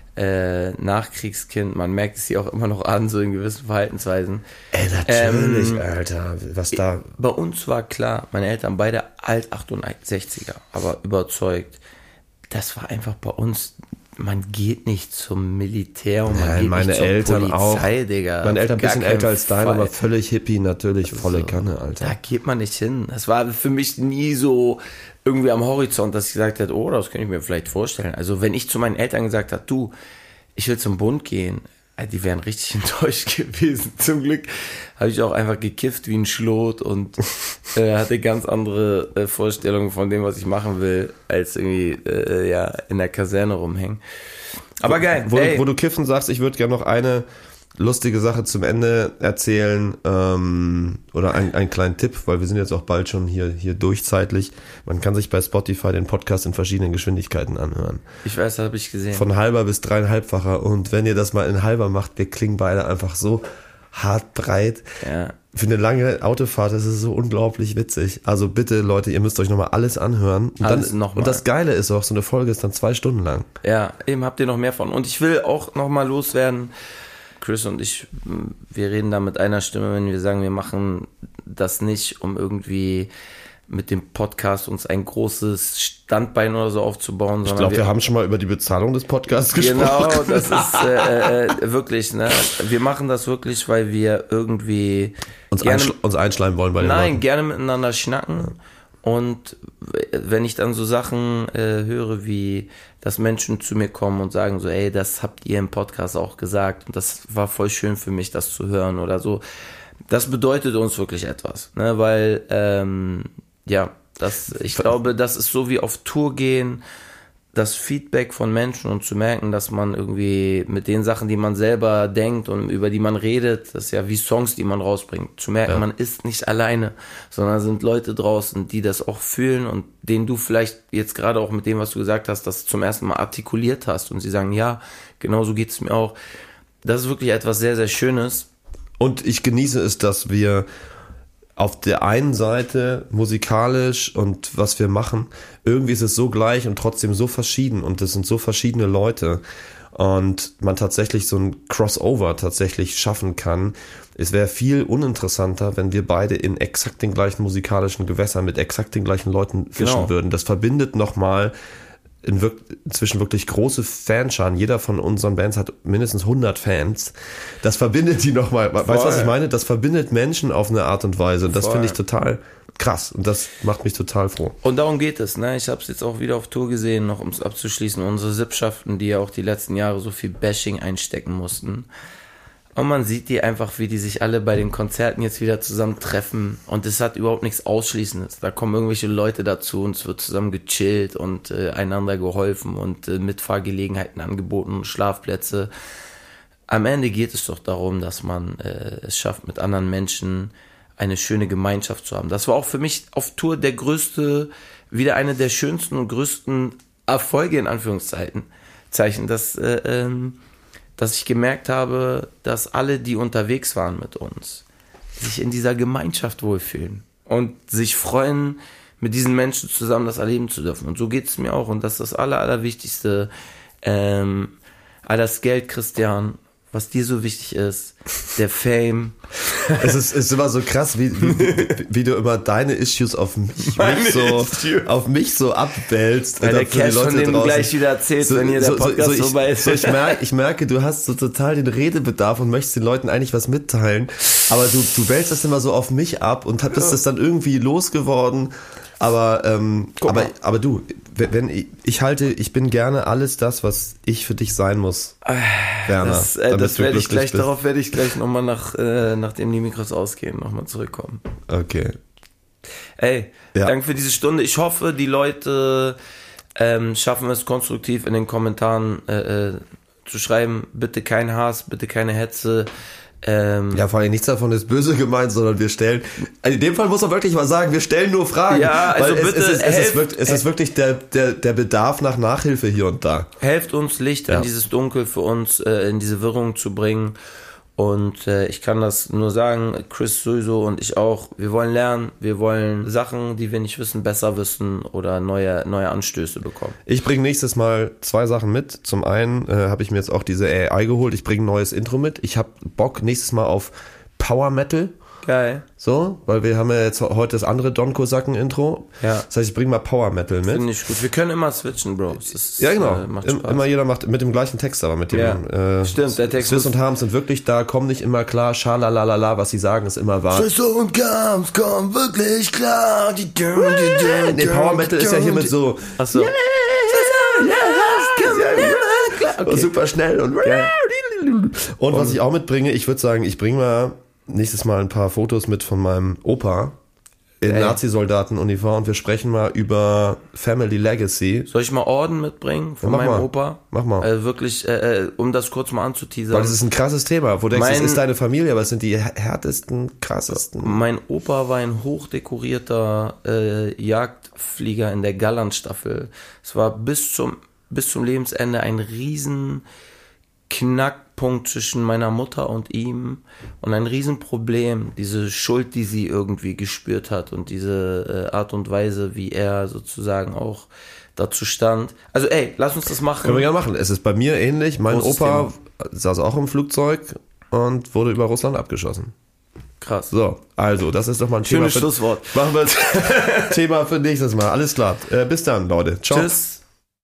Speaker 4: äh, Nachkriegskind, man merkt es ihr auch immer noch an, so in gewissen Verhaltensweisen.
Speaker 1: Ey, natürlich,
Speaker 4: Ähm,
Speaker 1: Alter, was da...
Speaker 4: Bei uns war klar, meine Eltern beide alt achtundsechziger, aber überzeugt. Das war einfach bei uns, man geht nicht zum Militär und man
Speaker 1: Nein,
Speaker 4: geht
Speaker 1: meine
Speaker 4: nicht zur
Speaker 1: Eltern
Speaker 4: Polizei,
Speaker 1: auch.
Speaker 4: Digga.
Speaker 1: Meine Eltern ein
Speaker 4: Auf gar
Speaker 1: bisschen
Speaker 4: keinen
Speaker 1: älter als deine,
Speaker 4: Fall.
Speaker 1: aber völlig Hippie, natürlich, volle
Speaker 4: So.
Speaker 1: Kanne, Alter.
Speaker 4: Da geht man nicht hin. Das war für mich nie so irgendwie am Horizont, dass ich gesagt hätte, oh, das könnte ich mir vielleicht vorstellen. Also wenn ich zu meinen Eltern gesagt habe, du, ich will zum Bund gehen, die wären richtig enttäuscht gewesen. Zum Glück habe ich auch einfach gekifft wie ein Schlot und äh, hatte ganz andere äh, Vorstellungen von dem, was ich machen will, als irgendwie äh, ja in der Kaserne rumhängen. Aber geil.
Speaker 1: Wo,
Speaker 4: ey.
Speaker 1: du, wo du Kiffen sagst, ich würde gerne noch eine lustige Sache zum Ende erzählen ähm, oder ein, einen kleinen Tipp, weil wir sind jetzt auch bald schon hier, hier durchzeitlich. Man kann sich bei Spotify den Podcast in verschiedenen Geschwindigkeiten anhören.
Speaker 4: Ich weiß, das habe ich gesehen.
Speaker 1: Von halber bis dreieinhalbfacher. Und wenn ihr das mal in halber macht, wir klingen beide einfach so hart breit.
Speaker 4: Ja.
Speaker 1: Für eine lange Autofahrt ist es so unglaublich witzig. Also bitte, Leute, ihr müsst euch nochmal alles anhören. Und,
Speaker 4: Alles
Speaker 1: dann,
Speaker 4: noch mal.
Speaker 1: und das Geile ist auch, so eine Folge ist dann zwei Stunden lang.
Speaker 4: Ja, eben habt ihr noch mehr von. Und ich will auch noch mal loswerden, Chris und ich, wir reden da mit einer Stimme, wenn wir sagen, wir machen das nicht, um irgendwie mit dem Podcast uns ein großes Standbein oder so aufzubauen.
Speaker 1: Ich glaube, wir, wir haben schon mal über die Bezahlung des Podcasts gesprochen.
Speaker 4: Genau, das ist äh, äh, wirklich, ne? Wir machen das wirklich, weil wir irgendwie
Speaker 1: uns,
Speaker 4: gerne,
Speaker 1: einschle- uns einschleimen wollen bei den
Speaker 4: Nein,
Speaker 1: Leuten.
Speaker 4: gerne miteinander schnacken. Und wenn ich dann so Sachen äh, höre, wie dass Menschen zu mir kommen und sagen so, ey, das habt ihr im Podcast auch gesagt und das war voll schön für mich, das zu hören oder so. Das bedeutet uns wirklich etwas, ne? Weil, ähm, ja, das, ich glaube, das ist so wie auf Tour gehen, das Feedback von Menschen und zu merken, dass man irgendwie mit den Sachen, die man selber denkt und über die man redet, das ist ja wie Songs, die man rausbringt, zu merken, ja. Man ist nicht alleine, sondern sind Leute draußen, die das auch fühlen und denen du vielleicht jetzt gerade auch mit dem, was du gesagt hast, das zum ersten Mal artikuliert hast und sie sagen, ja, genau so geht es mir auch. Das ist wirklich etwas sehr, sehr Schönes.
Speaker 1: Und ich genieße es, dass wir auf der einen Seite musikalisch und was wir machen, irgendwie ist es so gleich und trotzdem so verschieden und es sind so verschiedene Leute und man tatsächlich so ein Crossover tatsächlich schaffen kann. Es wäre viel uninteressanter, wenn wir beide in exakt den gleichen musikalischen Gewässern mit exakt den gleichen Leuten fischen
Speaker 4: Genau.
Speaker 1: würden. Das verbindet nochmal in wirk- inzwischen wirklich große Fanscharen. Jeder von unseren Bands hat mindestens hundert Fans. Das verbindet die nochmal. Weißt du, was ich meine? Das verbindet Menschen auf eine Art und Weise. Und das
Speaker 4: Voll.
Speaker 1: finde ich total krass. Und das macht mich total froh.
Speaker 4: Und darum geht es, ne? Ich habe es jetzt auch wieder auf Tour gesehen, noch um es abzuschließen. Unsere Sippschaften, die ja auch die letzten Jahre so viel Bashing einstecken mussten. Und man sieht die einfach, wie die sich alle bei den Konzerten jetzt wieder zusammentreffen. Und es hat überhaupt nichts Ausschließendes. Da kommen irgendwelche Leute dazu und es wird zusammen gechillt und äh, einander geholfen und äh, Mitfahrgelegenheiten angeboten und Schlafplätze. Am Ende geht es doch darum, dass man äh, es schafft, mit anderen Menschen eine schöne Gemeinschaft zu haben. Das war auch für mich auf Tour der größte, wieder eine der schönsten und größten Erfolge in Anführungszeichen. Zeichen, dass, äh, ähm, dass ich gemerkt habe, dass alle, die unterwegs waren mit uns, sich in dieser Gemeinschaft wohlfühlen und sich freuen, mit diesen Menschen zusammen das erleben zu dürfen. Und so geht es mir auch. Und das ist das Aller, Allerwichtigste. Ähm, all das Geld, Christian, was dir so wichtig ist, der Fame.
Speaker 1: Es ist, es ist immer so krass, wie, wie, wie du immer deine Issues auf mich, mich so, auf mich so abwälzt.
Speaker 4: Weil der Cash, von dem du gleich wieder erzählst, so, wenn hier der
Speaker 1: so,
Speaker 4: Podcast
Speaker 1: so, so
Speaker 4: vorbei
Speaker 1: ich,
Speaker 4: ist.
Speaker 1: So ich, merke, ich merke, du hast so total den Redebedarf und möchtest den Leuten eigentlich was mitteilen, aber du, du wälzt das immer so auf mich ab und bist ja. das dann irgendwie losgeworden. Aber, ähm, aber, aber du, wenn ich, ich halte, ich bin gerne alles das, was ich für dich sein muss, Werner.
Speaker 4: Das, äh, das werde ich gleich,
Speaker 1: bist.
Speaker 4: darauf werde ich gleich nochmal nach, äh, nachdem die Mikros ausgehen, nochmal zurückkommen.
Speaker 1: Okay.
Speaker 4: Ey,
Speaker 1: Ja.
Speaker 4: danke für diese Stunde. Ich hoffe, die Leute ähm, schaffen es konstruktiv in den Kommentaren äh, äh, zu schreiben. Bitte kein Hass, bitte keine Hetze. Ähm,
Speaker 1: Ja, vor allem nichts davon ist böse gemeint, sondern wir stellen, also in dem Fall muss man wirklich mal sagen, wir stellen nur Fragen.
Speaker 4: Ja, also
Speaker 1: weil es,
Speaker 4: bitte
Speaker 1: es, ist, es,
Speaker 4: helft-
Speaker 1: ist wirklich, es ist wirklich der, der, der Bedarf nach Nachhilfe hier und da.
Speaker 4: Helft uns, Licht
Speaker 1: Ja.
Speaker 4: in dieses Dunkel für uns, äh, in diese Wirrung zu bringen. Und äh, ich kann das nur sagen, Chris sowieso und ich auch, wir wollen lernen, wir wollen Sachen, die wir nicht wissen, besser wissen oder neue, neue Anstöße bekommen.
Speaker 1: Ich bringe nächstes Mal zwei Sachen mit. Zum einen äh, habe ich mir jetzt auch diese A I geholt. Ich bringe ein neues Intro mit. Ich habe Bock nächstes Mal auf Power Metal.
Speaker 4: Geil.
Speaker 1: So, weil wir haben ja jetzt heute das andere Don Kosaken-Intro.
Speaker 4: Ja.
Speaker 1: Das heißt, ich bringe mal Power Metal mit.
Speaker 4: Finde ich gut. Wir können immer switchen, Bro. Das ist,
Speaker 1: Ja, genau.
Speaker 4: Äh, macht
Speaker 1: Im,
Speaker 4: Spaß.
Speaker 1: immer jeder macht mit dem gleichen Text, aber mit dem.
Speaker 4: Ja.
Speaker 1: Äh,
Speaker 4: Stimmt, der Text
Speaker 1: Swiss
Speaker 4: muss-
Speaker 1: und Harms sind wirklich da, kommen nicht immer klar, schalalalala, was sie sagen, ist immer wahr.
Speaker 3: Swiss und Harms kommen wirklich klar. Die
Speaker 1: Nee, Power Metal ist ja hier mit so
Speaker 4: Achso.
Speaker 1: okay. super schnell und und was ich auch mitbringe, ich würde sagen, ich bringe mal nächstes Mal ein paar Fotos mit von meinem Opa in
Speaker 4: Ey.
Speaker 1: Nazi-Soldaten-Uniform und wir sprechen mal über Family Legacy.
Speaker 4: Soll ich mal Orden mitbringen von
Speaker 1: Ja, mach
Speaker 4: meinem
Speaker 1: mal.
Speaker 4: Opa?
Speaker 1: Mach mal.
Speaker 4: Äh, wirklich, äh, äh, um das kurz mal anzuteasern.
Speaker 1: Weil das ist ein krasses Thema, wo du denkst,
Speaker 4: Mein-
Speaker 1: es ist deine Familie, aber es sind die härtesten, krassesten.
Speaker 4: Mein Opa war ein hochdekorierter äh, Jagdflieger in der Galland-Staffel. Es war bis zum, bis zum Lebensende ein riesen Knackpunkt zwischen meiner Mutter und ihm und ein Riesenproblem, diese Schuld, die sie irgendwie gespürt hat und diese äh, Art und Weise, wie er sozusagen auch dazu stand. Also ey, lass uns das machen.
Speaker 1: Können wir ja machen. Es ist bei mir ähnlich. Mein
Speaker 4: Großes
Speaker 1: Opa saß auch im Flugzeug und wurde über Russland abgeschossen.
Speaker 4: Krass.
Speaker 1: So, also, das ist doch mal ein Thema
Speaker 4: Schönes
Speaker 1: für,
Speaker 4: Schlusswort.
Speaker 1: Machen wir Thema für nächstes Mal. Alles klar. Äh, bis dann, Leute. Ciao.
Speaker 4: Tschüss.